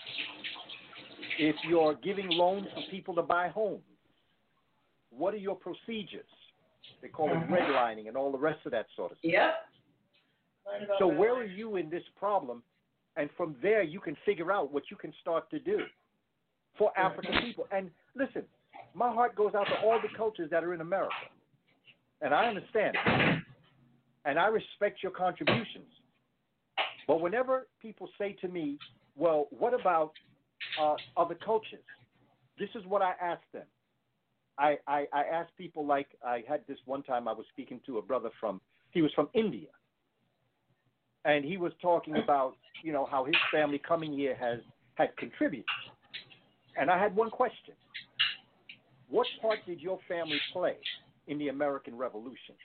If you're giving loans for people to buy homes, what are your procedures? They call it redlining and all the rest of that sort of stuff. Yep. So where are you in this problem? And from there, you can figure out what you can start to do for African people. And listen, my heart goes out to all the cultures that are in America. And I understand it. And I respect your contributions. But whenever people say to me, well, what about other cultures? this is what I asked them. I asked people, like, I had this one time I was speaking to a brother he was from India. And he was talking about, how his family coming here had contributed. And I had one question. What part did your family play in the American Revolution?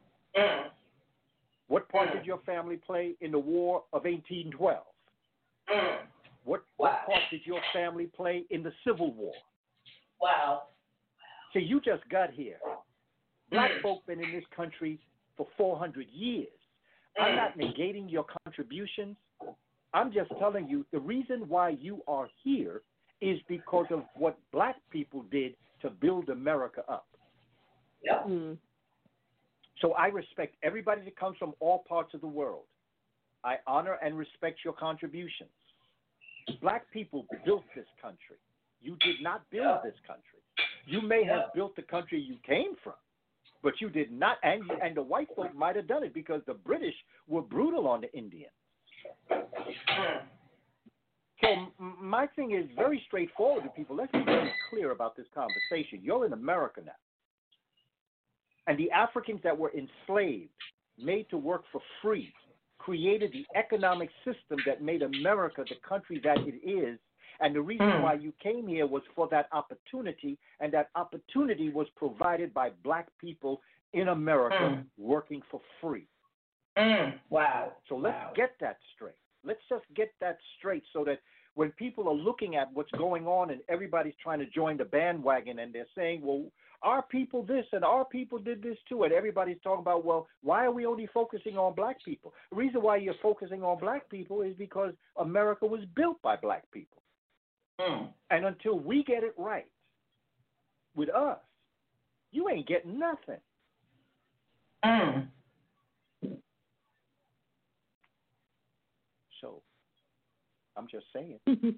What part did your family play in the War of 1812? What part did your family play in the Civil War? Wow. See, you just got here. Black folk been in this country for 400 years. I'm not negating your contributions. I'm just telling you the reason why you are here is because of what black people did to build America up. Yeah. So I respect everybody that comes from all parts of the world. I honor and respect your contributions. Black people built this country. You did not build this country. You may have built the country you came from, but you did not, and the white folk might have done it because the British were brutal on the Indians. So my thing is very straightforward to people. Let's be very clear about this conversation. You're in America now. And the Africans that were enslaved, made to work for free, created the economic system that made America the country that it is. And the reason why you came here was for that opportunity, and that opportunity was provided by black people in America working for free. Wow. So let's get that straight. Let's just get that straight so that when people are looking at what's going on and everybody's trying to join the bandwagon and they're saying, well, our people this and our people did this too, and everybody's talking about, well, why are we only focusing on black people? The reason why you're focusing on black people is because America was built by black people. And until we get it right with us, you ain't getting nothing. So I'm just saying.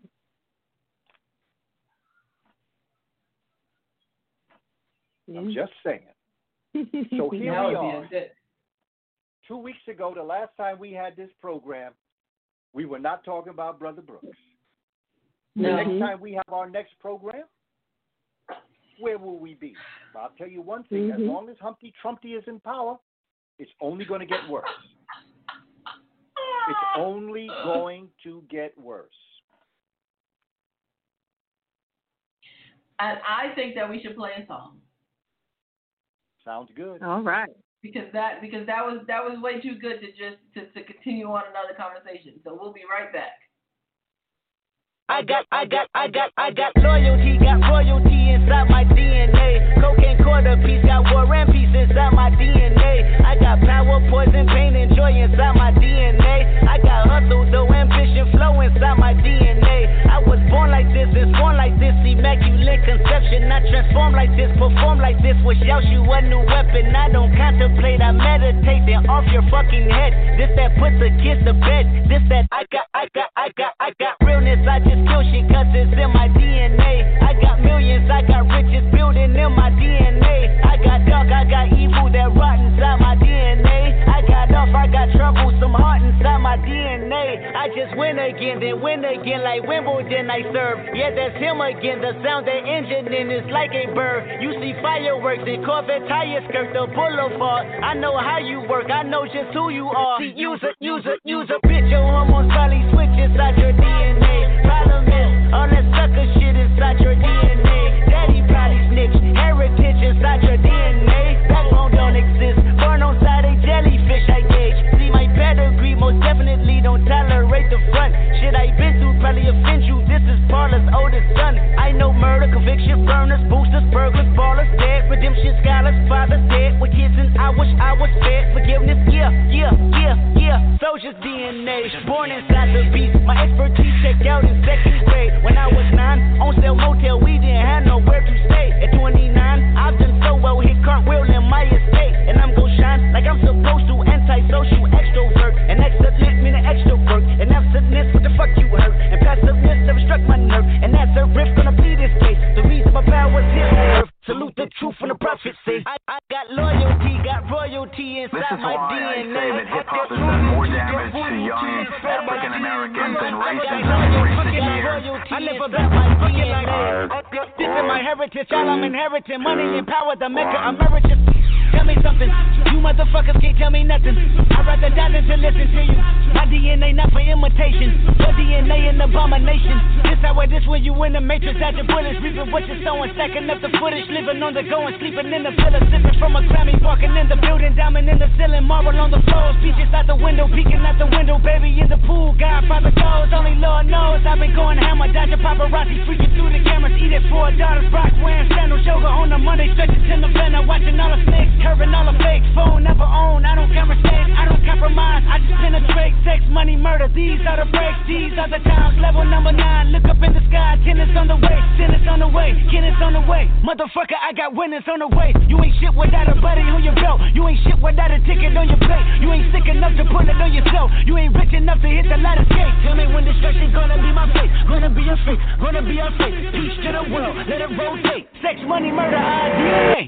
I'm just saying. So here we are. 2 weeks ago, the last time we had this program, we were not talking about Brother Brooks. The next time we have our next program, where will we be? I'll tell you one thing. As long as Humpty Trumpty is in power, it's only going to get worse. It's only going to get worse. And I think that we should play a song. Sounds good. All right. Because that was way too good to just to continue on another conversation. So we'll be right back. I got loyalty, got royalty inside my DNA. Cocaine quarter piece, got war and peace inside my DNA. I got power, poison, pain, and joy inside my DNA. I got hustle, though, ambition, flow inside my DNA. I was born like this, and born like this, immaculate conception. I transform like this, perform like this, wish out you a new weapon. I don't contemplate, I meditate, then off your fucking head. This that puts a kiss to bed. This that I got realness, I just kill shit cause it's in my DNA. I got millions, I got riches building in my DNA. I got dark, I got evil that rot inside my DNA. I got off, I got trouble, some heart inside my DNA. I just win again, then win again like Wimbledon I serve. Yeah, that's him again, the sound that engine in is like a bird. You see fireworks and Corvette tires skirt the boulevard. I know how you work, I know just who you are. See, use a bitch, your hormones probably switch inside your DNA. Problem is, all that sucker shit inside your DNA. Daddy probably snitch, heritage inside your DNA. Backbone don't exist, born on side a jellyfish I gauge. See my pedigree, most definitely don't tolerate the front. Shit I been through probably offend you, this is Paula's oldest son. I know murder, conviction, burners, boosters, burglars, ballers, dead. Redemption scholars, fathers dead. With kids and I wish I was fed. Forgiveness, yeah. Soldier's DNA, born inside the beast. My expertise checked out in second grade. When I was 9, on sale motel, we didn't have nowhere to stay. At 29, I've done so well, hit cartwheel in my estate. And I'm gon' shine like I'm supposed to. Antisocial extrovert, and excellent meaning extrovert. And absentness, what the fuck you heard? And passiveness never struck my nerve. And that's a riff gonna be this case. The reason my power's here on earth. Salute the truth from the prophecy. I got loyalty, got royalty inside my DNA. This is why I say that hip hop has done more damage to young African Americans than rape paradise on your fucking royalty. I live about my DNA. This is my heritage, all I'm inheriting. Money and power, the Mecca emeritus. Tell me something, you motherfuckers can't tell me nothing. I'd rather die than to listen to you. My DNA not for imitation, your DNA an abomination. This how it is when you in the matrix, at your bullets, reaping what you're sowing, stacking up the footage, living on the go and sleeping in the villa, sipping from a Grammy, walking in the building, diamond in the ceiling, marble on the floors, beaches out the window, peeking out the window, baby in the pool, Godfather goes, only Lord knows. I've been going hammer, dodging paparazzi, freaking through the cameras, eat it for $4, rock wearing sandals, yoga on the Monday, stretching to November, watching all the snakes. Curving all the fakes, phone never own. I don't got mistakes, I don't compromise. I just penetrate, sex, money, murder. These are the breaks, these are the times. Level number 9, look up in the sky. Tennis on the way, tennis on the way, tennis on the way. Motherfucker, I got winners on the way. You ain't shit without a buddy on your belt. You ain't shit without a ticket on your plate. You ain't sick enough to put it on yourself. You ain't rich enough to hit the ladder skate. Tell me when destruction gonna be my fate. Gonna be a fate, gonna be a fate. Peace to the world, let it rotate. Sex, money, murder, DNA.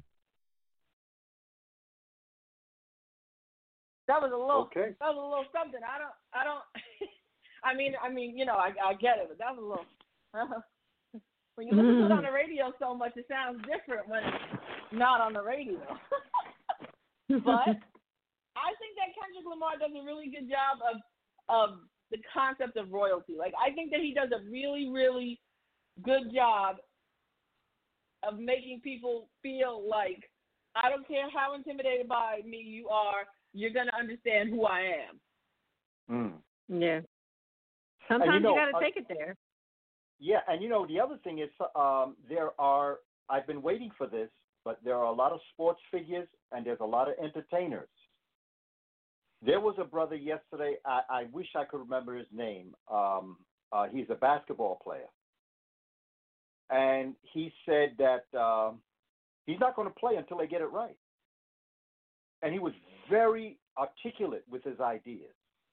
That was a little. Okay. That was a little something. I don't. I mean, you know, I get it, but that was a little. When you listen to it on the radio so much, it sounds different when it's not on the radio. But I think that Kendrick Lamar does a really good job of the concept of royalty. Like, I think that he does a really, really good job of making people feel like, I don't care how intimidated by me you are, you're going to understand who I am. Yeah. Sometimes you got to take it there. Yeah, and you know, the other thing is I've been waiting for this, but there are a lot of sports figures and there's a lot of entertainers. There was a brother yesterday, I wish I could remember his name. He's a basketball player. And he said that he's not going to play until they get it right. And he was very articulate with his ideas.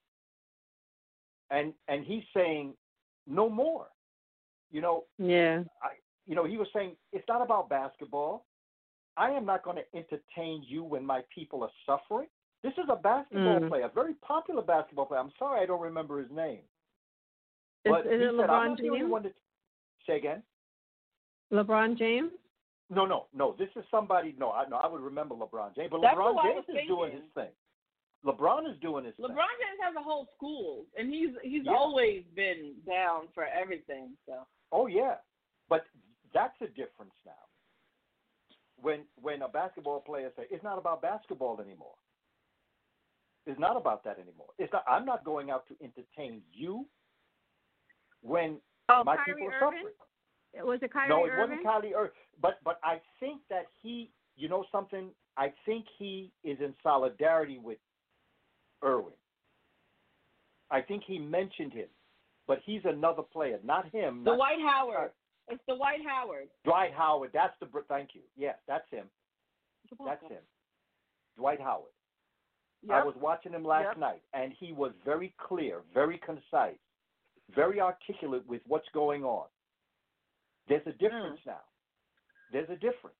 And he's saying, no more. You know, yeah. He was saying, it's not about basketball. I am not going to entertain you when my people are suffering. This is a basketball player, a very popular basketball player. I'm sorry I don't remember his name. But is it LeBron LeBron James? Say again? LeBron James? No. This is somebody. I would remember LeBron James, but That's LeBron James is doing his thing. LeBron is doing his thing. LeBron James has a whole school, and he's always been down for everything. So. Oh yeah, but that's a difference now. When a basketball player says it's not about basketball anymore. It's not about that anymore. It's not. I'm not going out to entertain you when my Kyrie people are Irving? suffering. Was it Kyrie No, it Irving? wasn't Kyrie Irving. But I think that he, you know something, I think he is in solidarity with Irwin. I think he mentioned him, but he's another player, not him. Dwight Howard. It's Dwight Howard. Dwight Howard. Thank you. Yes, that's him. That's him. Dwight Howard. Yep. I was watching him last night, and he was very clear, very concise, very articulate with what's going on. There's a difference now. There's a difference.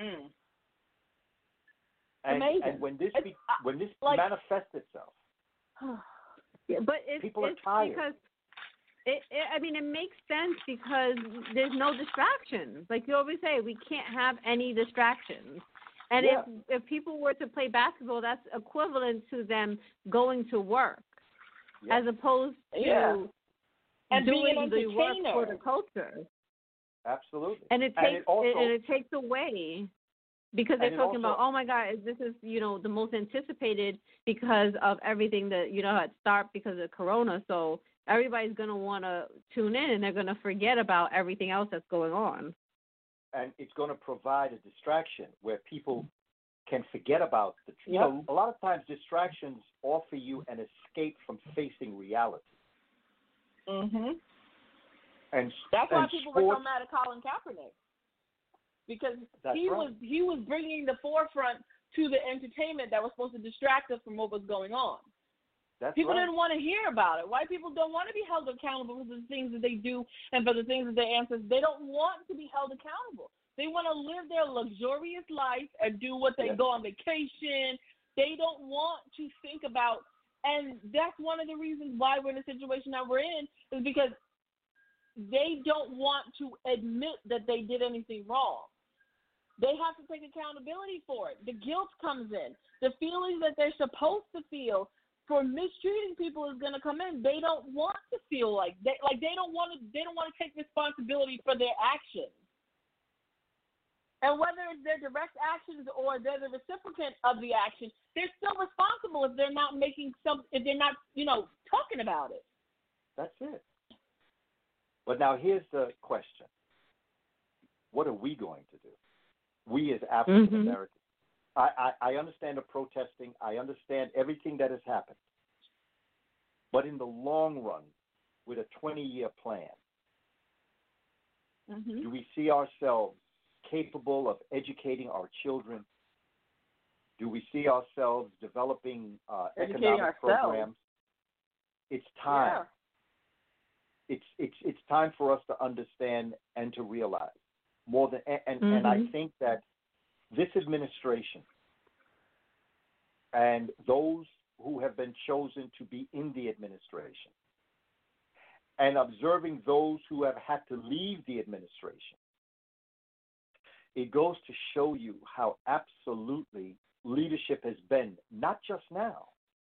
Amazing. And when this like, manifests itself, yeah, but people are tired. Because it makes sense because there's no distractions. Like you always say, we can't have any distractions. And if people were to play basketball, that's equivalent to them going to work, as opposed to and doing being the work for the culture. Absolutely. And it takes away, because they're talking about, oh my God, this is, the most anticipated because of everything that, had started because of Corona. So everybody's going to want to tune in and they're going to forget about everything else that's going on. And it's going to provide a distraction where people can forget about a lot of times distractions offer you an escape from facing reality. Mhm. And that's why people were so mad at Colin Kaepernick, because he was bringing the forefront to the entertainment that was supposed to distract us from what was going on. People didn't want to hear about it. White people don't want to be held accountable for the things that they do and for the things that they answer. They don't want to be held accountable. They want to live their luxurious life and do what they go on vacation. They don't want to think about, and that's one of the reasons why we're in the situation that we're in, is because they don't want to admit that they did anything wrong. They have to take accountability for it. The guilt comes in. The feelings that they're supposed to feel for mistreating people is going to come in. They don't want to feel like they don't want to take responsibility for their actions. And whether it's their direct actions or they're the recipient of the action, they're still responsible if they're not if they're not, talking about it. That's it. But now here's the question. What are we going to do? We as African Americans. I understand the protesting. I understand everything that has happened. But in the long run, with a 20-year plan, do we see ourselves capable of educating our children? Do we see ourselves developing economic programs? It's time. Yeah. It's time for us to understand and to realize more than and I think that this administration and those who have been chosen to be in the administration and observing those who have had to leave the administration, it goes to show you how absolutely leadership has been, not just now.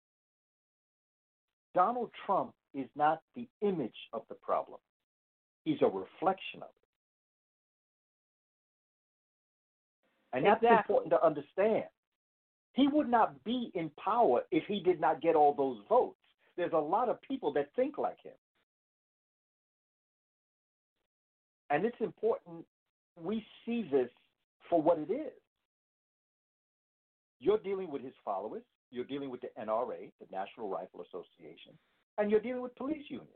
Donald Trump is not the image of the problem. He's a reflection of it. And that's important to understand. He would not be in power if he did not get all those votes. There's a lot of people that think like him. And it's important we see this for what it is. You're dealing with his followers. You're dealing with the NRA, the National Rifle Association, and you're dealing with police unions.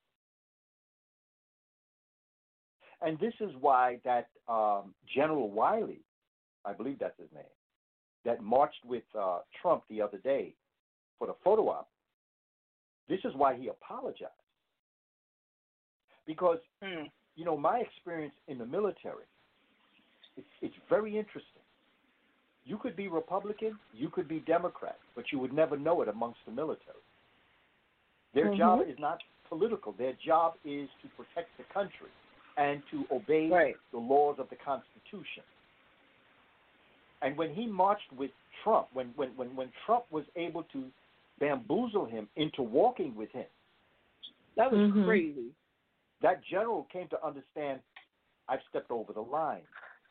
And this is why that General Wiley, I believe that's his name, that marched with Trump the other day for the photo op, this is why he apologized. Because, my experience in the military, it's very interesting. You could be Republican, you could be Democrat, but you would never know it amongst the military. Their job is not political. Their job is to protect the country and to obey the laws of the Constitution. And when he marched with Trump, when Trump was able to bamboozle him into walking with him, that was crazy. That general came to understand, I've stepped over the line.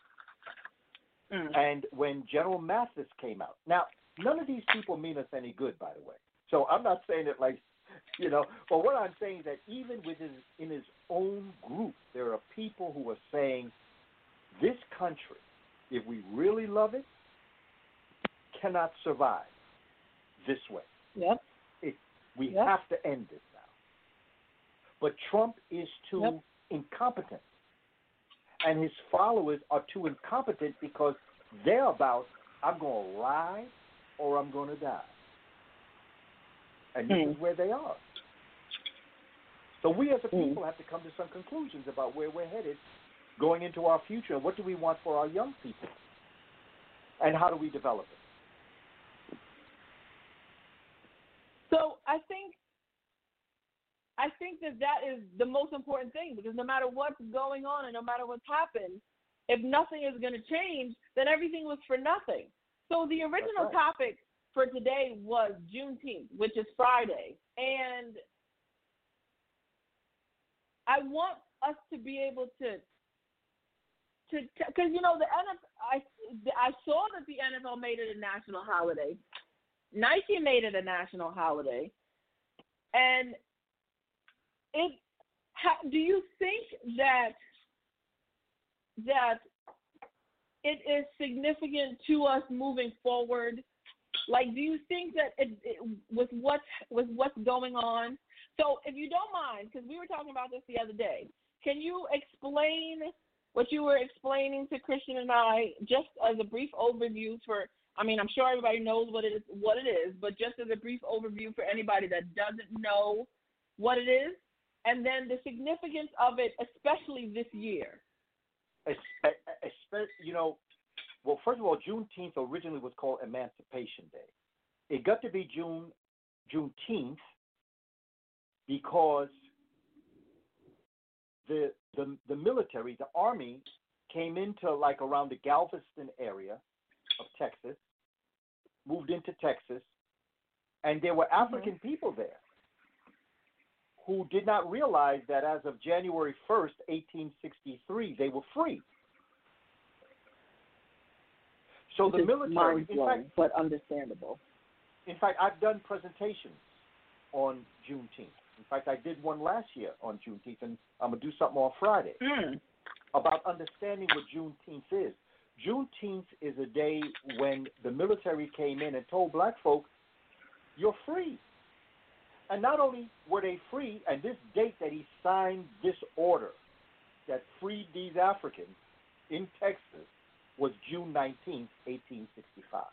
And when General Mathis came out, now, none of these people mean us any good, by the way. So I'm not saying it like, but what I'm saying is that even in his own group, there are people who are saying this country, if we really love it, cannot survive this way. Yep. We have to end this now. But Trump is too incompetent. And his followers are too incompetent because they're about, I'm going to lie or I'm going to die. And this is where they are. So we as a people have to come to some conclusions about where we're headed going into our future. What do we want for our young people? And how do we develop it? So I think that is the most important thing, because no matter what's going on and no matter what's happened, if nothing is going to change, then everything was for nothing. So the original topic for today was Juneteenth, which is Friday. And I want us to be able to because, the NFL, I saw that the NFL made it a national holiday. Nike made it a national holiday. And do you think that it is significant to us moving forward? Like, do you think that with what's going on? So, if you don't mind, because we were talking about this the other day, can you explain what you were explaining to Christian and I, just as a brief overview I'm sure everybody knows what it is, but just as a brief overview for anybody that doesn't know what it is, and then the significance of it, especially this year. Well, first of all, Juneteenth originally was called Emancipation Day. It got to be Juneteenth because the military, the army, came into like around the Galveston area of Texas, moved into Texas, and there were African people there who did not realize that as of January 1st, 1863, they were free. So Which the is military, mind-blowing, but understandable. In fact, I've done presentations on Juneteenth. In fact, I did one last year on Juneteenth, and I'm going to do something on Friday about understanding what Juneteenth is. Juneteenth is a day when the military came in and told black folk, you're free. And not only were they free, and this date that he signed this order that freed these Africans in Texas was June 19th, 1865.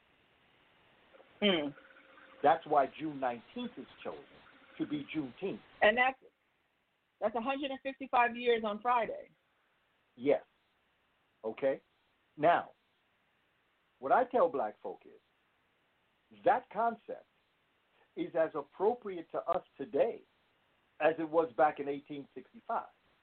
That's why June 19th is chosen to be Juneteenth. And that's 155 years on Friday. Yes. Okay? Now, what I tell black folk is that concept is as appropriate to us today as it was back in 1865.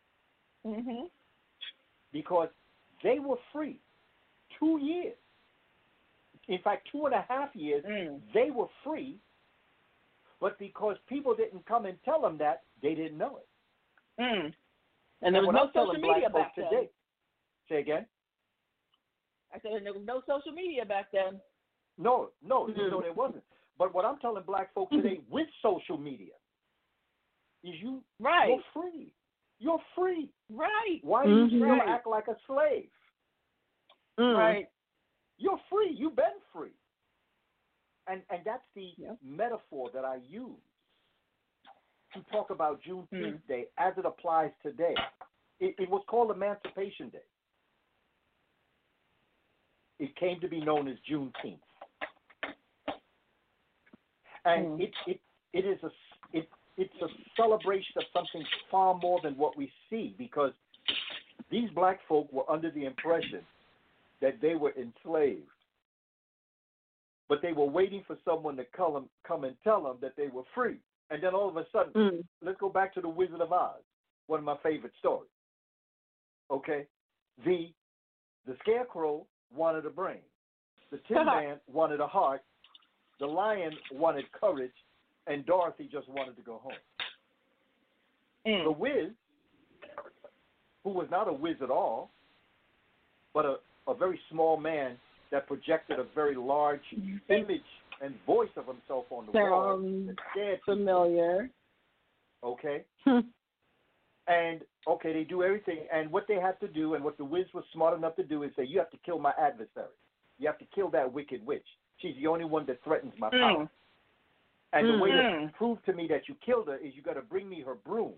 Because they were free 2 years. In fact, 2.5 years, they were free, but because people didn't come and tell them that, they didn't know it. And there was no social media back then. Today, say again? I said there was no social media back then. No, there wasn't. But what I'm telling black folk today with social media is you're free. You're free. Right. Why do you still act like a slave? Right. You're free. You've been free. And that's the metaphor that I use to talk about Juneteenth Day as it applies today. It was called Emancipation Day. It came to be known as Juneteenth. And it's a celebration of something far more than what we see, because these black folk were under the impression that they were enslaved. But they were waiting for someone to come and tell them that they were free. And then all of a sudden, let's go back to the Wizard of Oz, one of my favorite stories. Okay? The Scarecrow wanted a brain. The Tin Man wanted a heart. The Lion wanted courage. And Dorothy just wanted to go home. The Wiz, who was not a whiz at all, but a very small man that projected a very large image and voice of himself on the wall. Sounds familiar. Okay. And, they do everything. And what they have to do, and what the Wiz was smart enough to do, is say, you have to kill my adversary. You have to kill that wicked witch. She's the only one that threatens my power. And the way to prove to me that you killed her is you got to bring me her broom.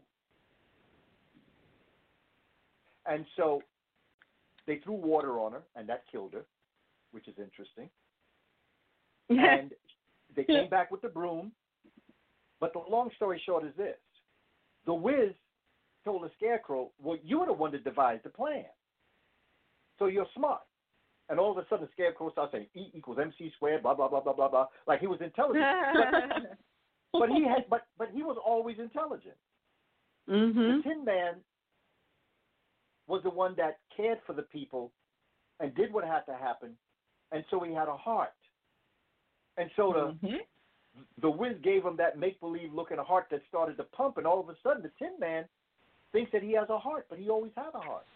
And so they threw water on her, and that killed her, which is interesting. And they came back with the broom. But the long story short is this. The Wiz told the Scarecrow, well, you were the one that devised the plan. So you're smart. And all of a sudden the Scarecrow starts saying E equals MC squared, blah, blah, blah, blah, blah, blah. Like he was intelligent. but he was always intelligent. The Tin Man was the one that cared for the people and did what had to happen, and so he had a heart. And so the Wiz gave him that make-believe looking heart that started to pump, and all of a sudden the Tin Man thinks that he has a heart, but he always had a heart.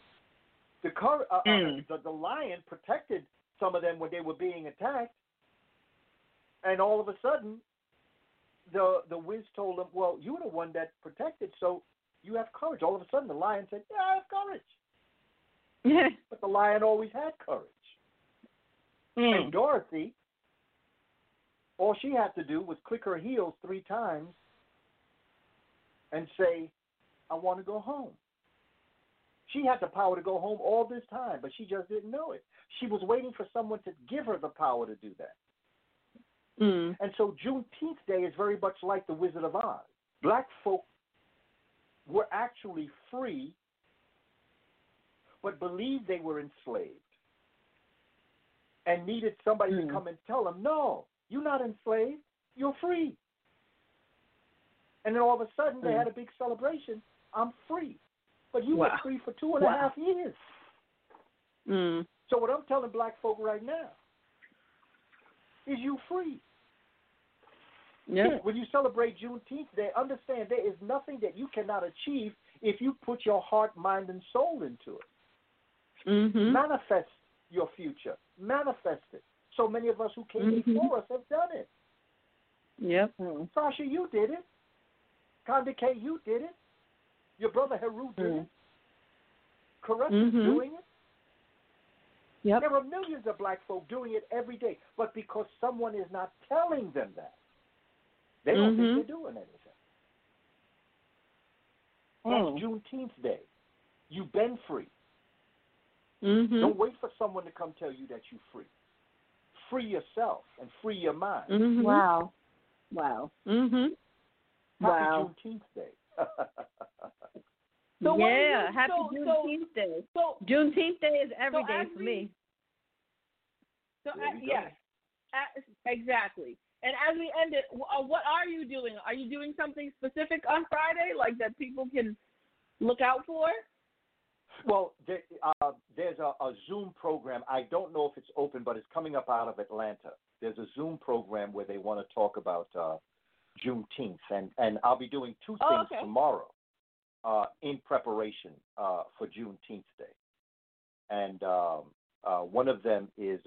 The Lion protected some of them when they were being attacked, and all of a sudden the Wiz told him, well, you were the one that protected, so you have courage. All of a sudden the Lion said, yeah, I have courage. But the Lion always had courage. And Dorothy, all she had to do was click her heels 3 times and say, I want to go home. She had the power to go home all this time, but she just didn't know it. She was waiting for someone to give her the power to do that. And so Juneteenth Day is very much like the Wizard of Oz. Black folk were actually free, but believed they were enslaved and needed somebody to come and tell them, no, you're not enslaved, you're free. And then all of a sudden they had a big celebration, I'm free. But you were free for 2.5 years. Mm. So what I'm telling black folk right now is you free. Yeah. When you celebrate Juneteenth Day, understand there is nothing that you cannot achieve if you put your heart, mind, and soul into it. Mm-hmm. Manifest your future. Manifest it. So many of us who came before us have done it. Yep. Sasha, you did it. Conde K, you did it. Your brother Heru did it. Caress is doing it. Yep. There are millions of black folk doing it every day, but because someone is not telling them that, they don't think they're doing anything. That's Juneteenth Day. You've been free. Don't wait for someone to come tell you that you're free. Free yourself and free your mind. Wow. Happy Juneteenth Day. So happy Juneteenth Day. So Juneteenth Day is every day for me. So yes, exactly. And as we end it, what are you doing? Are you doing something specific on Friday, like that people can look out for? Well, there's a Zoom program. I don't know if it's open, but it's coming up out of Atlanta. There's a Zoom program where they want to talk about Juneteenth, and I'll be doing two things tomorrow in preparation for Juneteenth Day. And one of them is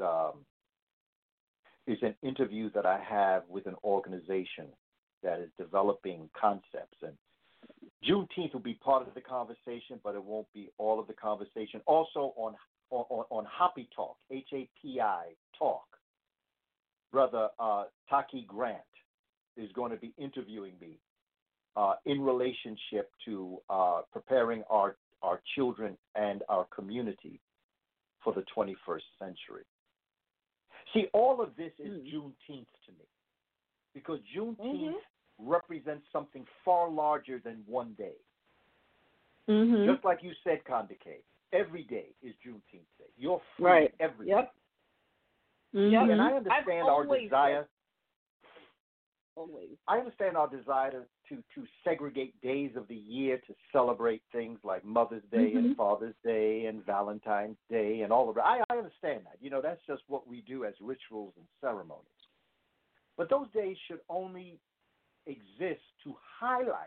an interview that I have with an organization that is developing concepts. And Juneteenth will be part of the conversation, but it won't be all of the conversation. Also on Happy Talk, HAPI Talk, Brother Taki Grant is going to be interviewing me in relationship to preparing our children and our community for the 21st century. See, all of this is Juneteenth to me, because Juneteenth represents something far larger than one day. Just like you said, Conde K, every day is Juneteenth Day. You're free every day. And I understand our desire. I understand our desire to segregate days of the year to celebrate things like Mother's Day and Father's Day and Valentine's Day and all of that. I understand that. You know, that's just what we do as rituals and ceremonies. But those days should only exist to highlight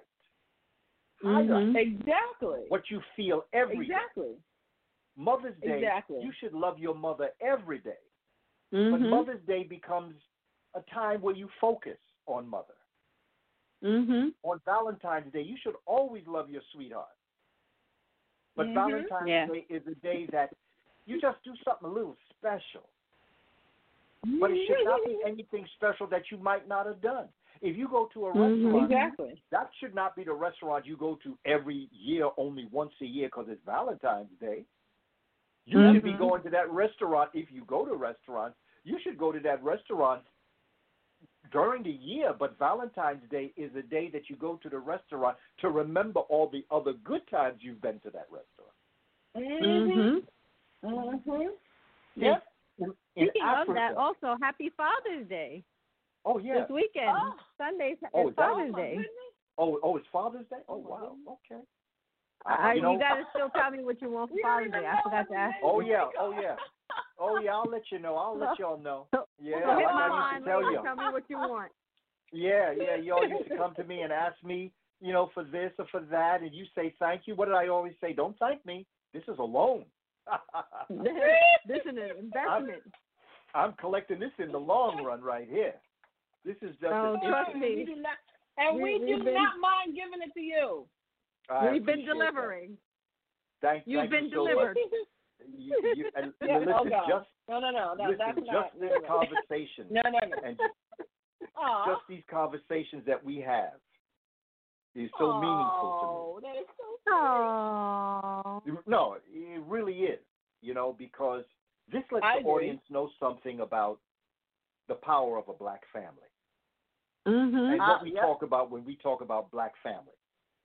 exactly what you feel every day. Mother's Day, you should love your mother every day. But Mother's Day becomes a time where you focus on mother. On Valentine's Day, you should always love your sweetheart. But Valentine's Day is a day that you just do something a little special. But it should not be anything special that you might not have done. If you go to a restaurant, that should not be the restaurant you go to every year, only once a year because it's Valentine's Day. You should be going to that restaurant. If you go to restaurants, you should go to that restaurant during the year, but Valentine's Day is a day that you go to the restaurant to remember all the other good times you've been to that restaurant. Yep. Speaking of that, also, happy Father's Day. Oh, yeah. This weekend. Sunday's Father's Day. Oh, it's Father's Day? Oh, wow. Okay. You got to still tell me what you want for Father's Day. I forgot to ask you. Oh, yeah. I'll let you know. I'll let y'all know. Yeah, so hit like my I used to tell you. Tell me what you want. Yeah. Y'all used to come to me and ask me, for this or for that, and you say thank you. What did I always say? Don't thank me. This is a loan. This is an investment. I'm collecting this in the long run right here. This is just trust me. We do not mind giving it to you. We've been delivering. You've been so delivered. Listen, just this conversation. And just these conversations that we have is so meaningful to me. That is so sweet. No, it really is. Because this lets the audience know something about the power of a black family. And what we talk about when we talk about black family.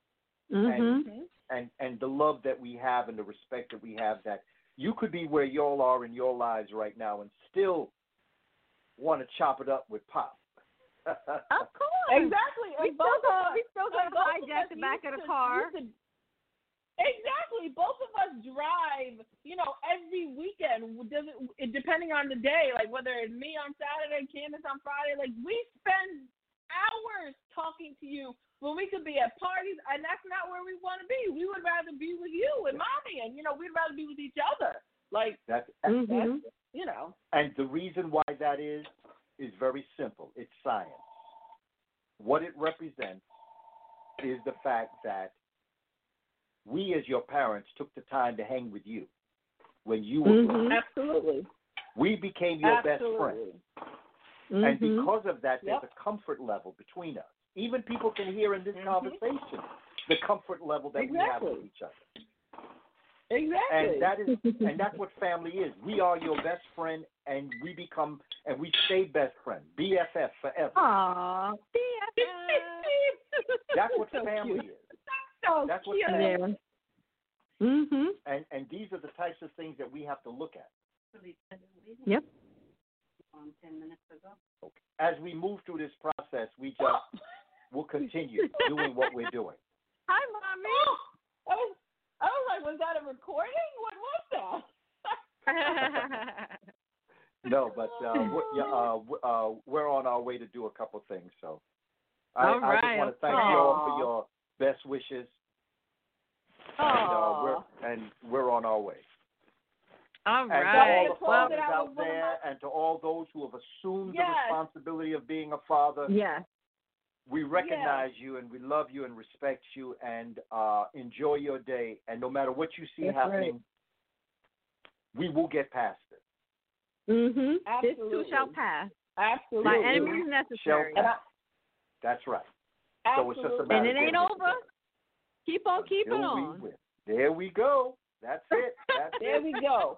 And the love that we have and the respect that we have, that you could be where y'all are in your lives right now and still want to chop it up with Pop. Of course. Exactly. We still go hijack the back of the car. Exactly. Both of us drive, every weekend. Depending on the day, like whether it's me on Saturday, Candace on Friday, like we spend hours talking to you when we could be at parties, and that's not where we want to be. We would rather be with you and mommy, and we'd rather be with each other. Like that's And the reason why that is very simple. It's science. What it represents is the fact that we, as your parents, took the time to hang with you when you were growing. Absolutely. We became your best friend. And because of that, there's a comfort level between us. Even people can hear in this conversation the comfort level that we have with each other. Exactly. And that's what family is. We are your best friend, and we stay best friends, BFF forever. Aww, BFF. That's what family is. That's what family is. And these are the types of things that we have to look at. Yep. 10 minutes ago. Okay. As we move through this process, we just will continue doing what we're doing. Hi, Mommy. I was like, was that a recording? What was that? No, but we're on our way to do a couple things. So I just want to thank you all for your best wishes. And we're on our way. All and right. to all the fathers out there, and to all those who have assumed the responsibility of being a father, we recognize you, and we love you and respect you, and enjoy your day. And no matter what you see happening, we will get past it. This too shall pass. Absolutely. My enemies necessary. That's right. Absolutely. So it's just a matter and it ain't over. Keep on keeping on. There we go. That's it. There we go.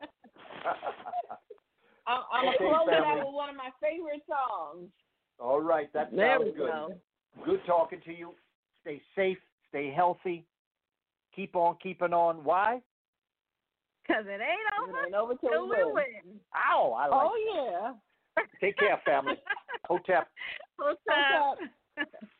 I'm going to close it out with one of my favorite songs. All right. That sounds good. Go. Good talking to you. Stay safe. Stay healthy. Keep on keeping on. Why? Because it ain't over. It ain't over till we win. Ow. I like yeah. Take care, family. Hotep. Hotep.